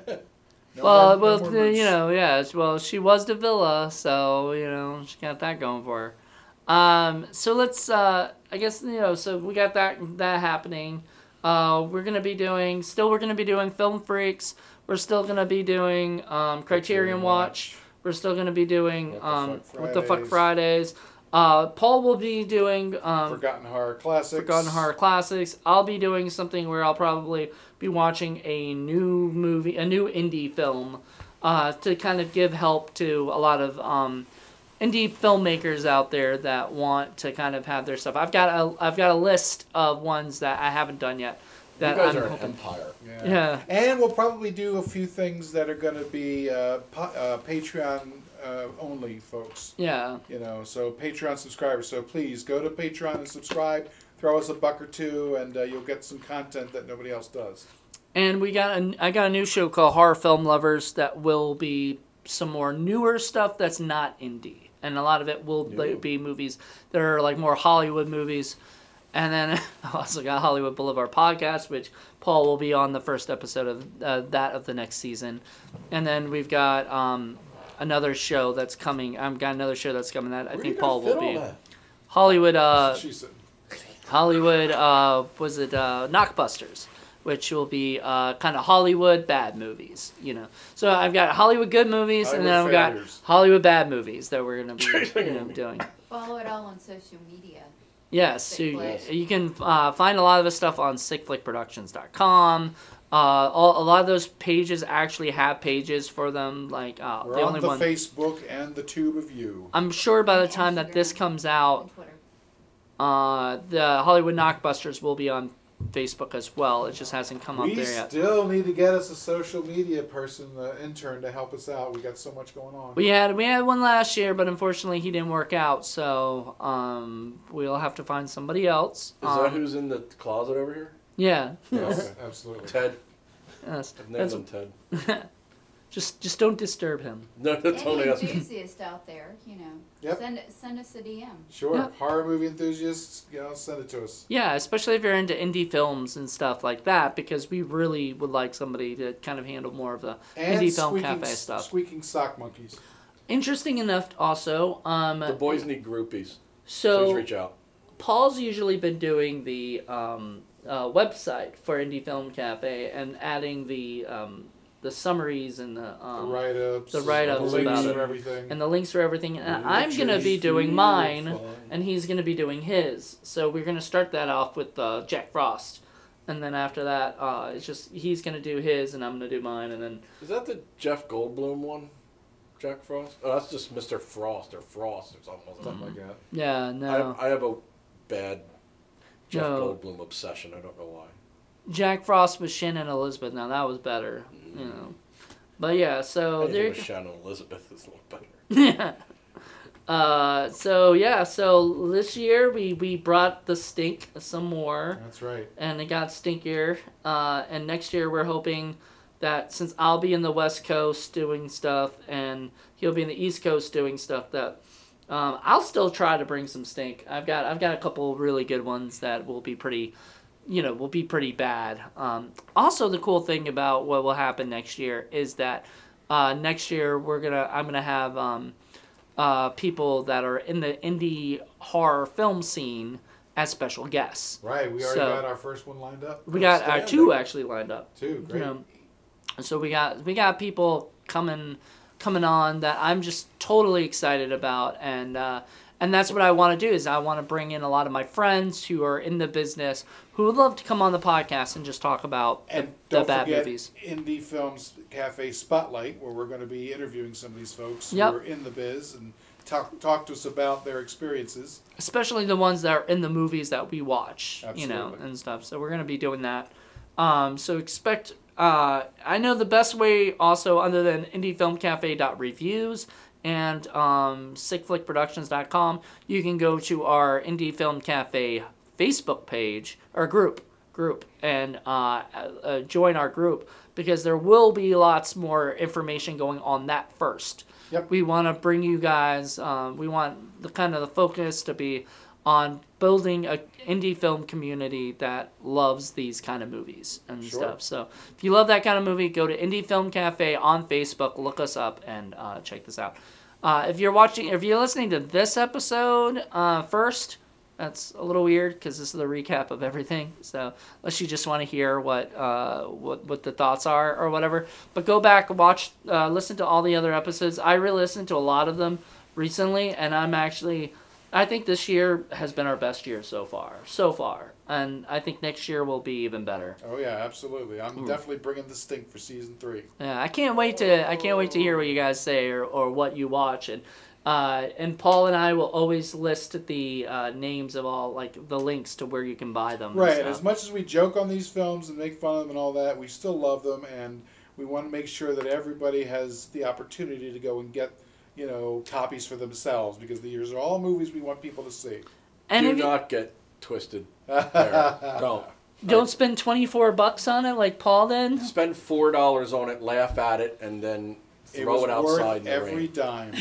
well, more- no well, more the- you moose. know, yeah. it's- Well, she was the villa, so you know she got that going for her. Um, so let's. Uh, I guess you know. So we got that that happening. Uh, we're gonna be doing. Still, we're gonna be doing Film Freaks. We're still gonna be doing um, Criterion Criterion Watch. We're still gonna be doing What the um, Fuck What the Fuck Fridays. Fridays. Uh, Paul will be doing um, Forgotten Horror Classics. Forgotten Horror Classics. I'll be doing something where I'll probably be watching a new movie, a new indie film, uh, to kind of give help to a lot of um, indie filmmakers out there that want to kind of have their stuff. I've got a I've got a list of ones that I haven't done yet. That you guys I'm are an hoping. empire. Yeah. Yeah. And we'll probably do a few things that are going to be uh, po- uh, Patreon uh, only, folks. Yeah. You know, so Patreon subscribers. So please go to Patreon and subscribe. Throw us a buck or two, and uh, you'll get some content that nobody else does. And we got a, I got a new show called Horror Film Lovers that will be some more newer stuff that's not indie. And a lot of it will Ooh. be movies that are like more Hollywood movies. And then I also got Hollywood Boulevard podcast, which Paul will be on the first episode of uh, that of the next season. And then we've got um, another show that's coming. I've got another show that's coming that I Where think you gonna Paul fit will all be. that? Hollywood, uh, she said, Hollywood, uh, was it uh, Knockbusters, which will be uh, kind of Hollywood bad movies, you know. So I've got Hollywood good movies, and then I've Hollywood got failures. Hollywood bad movies that we're gonna be you know, doing. Follow it all on social media. Yes, so Sick you, Flick. you can uh, find a lot of this stuff on sick flick productions dot com. Uh, all, a lot of those pages actually have pages for them. Like uh, we're the on only the one. Facebook and the Tube of You. I'm sure by the time that this Instagram. comes out, And Twitter. uh, the Hollywood Knockbusters will be on Facebook as well. It just hasn't come up We there yet. still need to get us a social media person, uh, intern, to help us out. We got so much going on. We had we had one last year, but unfortunately he didn't work out. So um, we'll have to find somebody else. Is Um, that who's in the closet over here? Yeah. Yes, absolutely. Ted. Yes. I've named That's- him Ted. just just don't disturb him. No, that's Any only ask me. enthusiast out there, you know, Yep. send send us a D M. Sure. Yeah. Horror movie enthusiasts, you know, send it to us. Yeah, especially if you're into indie films and stuff like that, because we really would like somebody to kind of handle more of the And indie film squeaking, cafe stuff. squeaking sock monkeys. Interesting enough, also, um, The boys need groupies. so Please reach out. Paul's usually been doing the um, uh, website for Indie Film Cafe and adding the um, the summaries and the The um, write-ups. the write-ups the links about and it. everything. and the links for everything. And I'm Pictures gonna be doing feel mine, fine. and he's gonna be doing his. So we're gonna start that off with uh, Jack Frost, and then after that, uh, it's just he's gonna do his, and I'm gonna do mine, and then Is that the Jeff Goldblum one? Jack Frost? Oh, that's just Mister Frost or Frost or something. Wasn't Something it? like that. yeah, I, no, I have a bad Jeff No. Goldblum obsession. I don't know why. Jack Frost with Shannon Elizabeth. Now that was better, you know. But yeah, so Anything there. with Shannon Elizabeth is a little better. Yeah. Uh, so yeah, so this year we, we brought the stink some more, That's right. and it got stinkier. Uh, and next year we're hoping that since I'll be in the West Coast doing stuff and he'll be in the East Coast doing stuff, that um, I'll still try to bring some stink. I've got I've got a couple really good ones that will be pretty, you know, will be pretty bad. Um, also, the cool thing about what will happen next year is that uh, next year we're gonna I'm gonna have um, uh, people that are in the indie horror film scene as special guests. Right, we already So- got our first one lined up. We got our Outstanding. two actually lined up. Two, great. You know, so we got we got people coming coming on that I'm just totally excited about, and uh, and that's what I want to do is I want to bring in a lot of my friends who are in the business who would love to come on the podcast and just talk about And the, don't the bad forget movies. Indie Films Cafe Spotlight, where we're going to be interviewing some of these folks Yep. who are in the biz and talk talk to us about their experiences. Especially the ones that are in the movies that we watch, you know, Absolutely. and stuff. So we're gonna be doing that. Um, so expect. Uh, I know the best way also, other than indie film cafe dot reviews and um, sick flick productions dot com, you can go to our Indie Film Cafe Facebook page or group group and uh, uh, join our group, because there will be lots more information going on that first. Yep. We want to bring you guys. Um, we want the kind of the focus to be on building a indie film community that loves these kind of movies and Sure. stuff. So if you love that kind of movie, go to Indie Film Cafe on Facebook, look us up, and uh, check this out. Uh, if you're watching, if you're listening to this episode uh, first, that's a little weird because this is the recap of everything. So unless you just want to hear what uh, what what the thoughts are or whatever, but go back, watch, uh, listen to all the other episodes. I re-listened to a lot of them recently, and I'm actually, I think this year has been our best year so far, so far, and I think next year will be even better. Oh yeah, absolutely. Hmm. I'm definitely bringing the stink for season three. Yeah, I can't wait to I can't wait to hear what you guys say or, or what you watch, and uh, and Paul and I will always list the uh, names of all, like the links to where you can buy them. and Right. stuff. As much as we joke on these films and make fun of them and all that, we still love them, and we want to make sure that everybody has the opportunity to go and get, you know, copies for themselves, because these are all movies we want people to see. And Do if you, not get twisted. There. Don't. don't spend twenty four bucks on it like Paul did. Spend four dollars on it, laugh at it, and then It throw was it outside worth in the every rain. dime.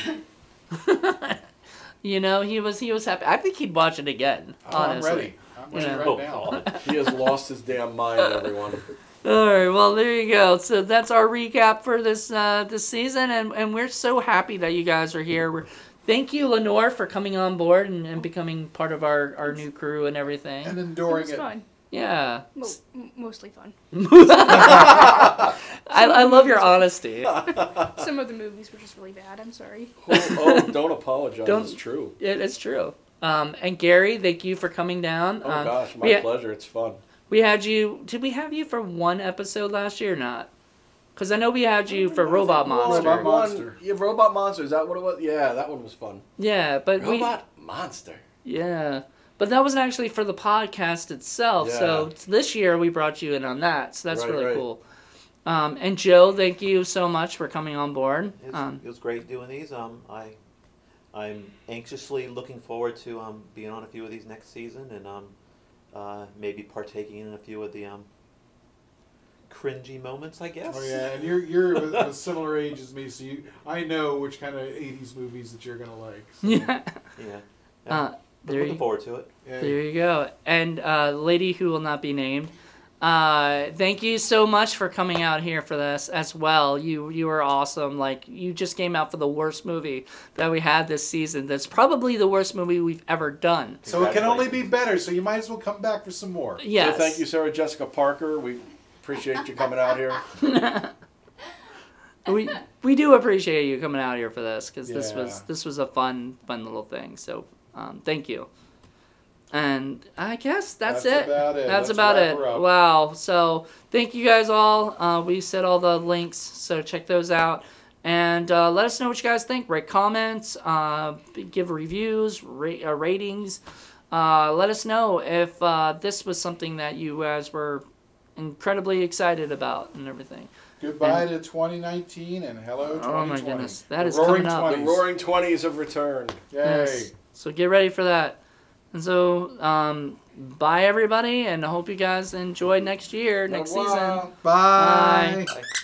You know, he was he was happy. I think he'd watch it again. Oh, I'm honestly. ready. I'm ready Yeah. right Oh, now. God. He has lost his damn mind, everyone. All right, well there you go. So that's our recap for this uh, this season, and, and we're so happy that you guys are here. We're, thank you, Lenore, for coming on board and, and becoming part of our, our new crew and everything. And It enduring was it. fun. Yeah, Mo- m- mostly fun. I, I love your honesty. Some of the movies were just really bad. I'm sorry. Oh, oh, don't apologize. Don't- It's true. It, it's true. Um, and Gary, thank you for coming down. Oh um, gosh, my we, ha- pleasure. It's fun. we had you. Did we have you for one episode last year or not? Because I know we had you for Robot Monster. Robot Monster. One, yeah, Robot Monster. Is that what it was? Yeah, that one was fun. Yeah, but Robot Monster. we. Yeah. But that wasn't actually for the podcast itself. So this year we brought you in on that. So that's Right, really right. cool. Um, and Joe, thank you so much for coming on board. It's, Um, it was great doing these. Um, I, I'm anxiously looking forward to um, being on a few of these next season, and um, uh, maybe partaking in a few of the um, cringy moments, I guess. Oh yeah, and you're you're a, a similar age as me, so you I know which kind of eighties movies that you're gonna like. So, yeah. Yeah. Uh, But there looking you, forward to it. yeah. there you go. And uh, lady who will not be named, uh, thank you so much for coming out here for this as well. You you were awesome. Like, you just came out for the worst movie that we had this season. That's probably the worst movie we've ever done. So it can only be better. So you might as well come back for some more. Yes. So thank you, Sarah Jessica Parker. We appreciate you coming out here. we we do appreciate you coming out here for this, because this was Yeah. this was a fun fun little thing. So um, thank you. And I guess that's, That's it. about it. That's Let's about wrap it. her up. Wow. So thank you guys all. Uh, we said all the links, so check those out. And uh, let us know what you guys think. Rate comments, uh, give reviews, rate, uh, ratings. Uh, let us know if uh, this was something that you guys were incredibly excited about and everything. Goodbye to twenty nineteen and hello twenty twenty. Oh my goodness, that The is roaring coming up. The twenties. Roaring Twenties have returned. Yay. Yes. So get ready for that. And so, um, bye everybody, and I hope you guys enjoy next year, next season. Bye. Bye.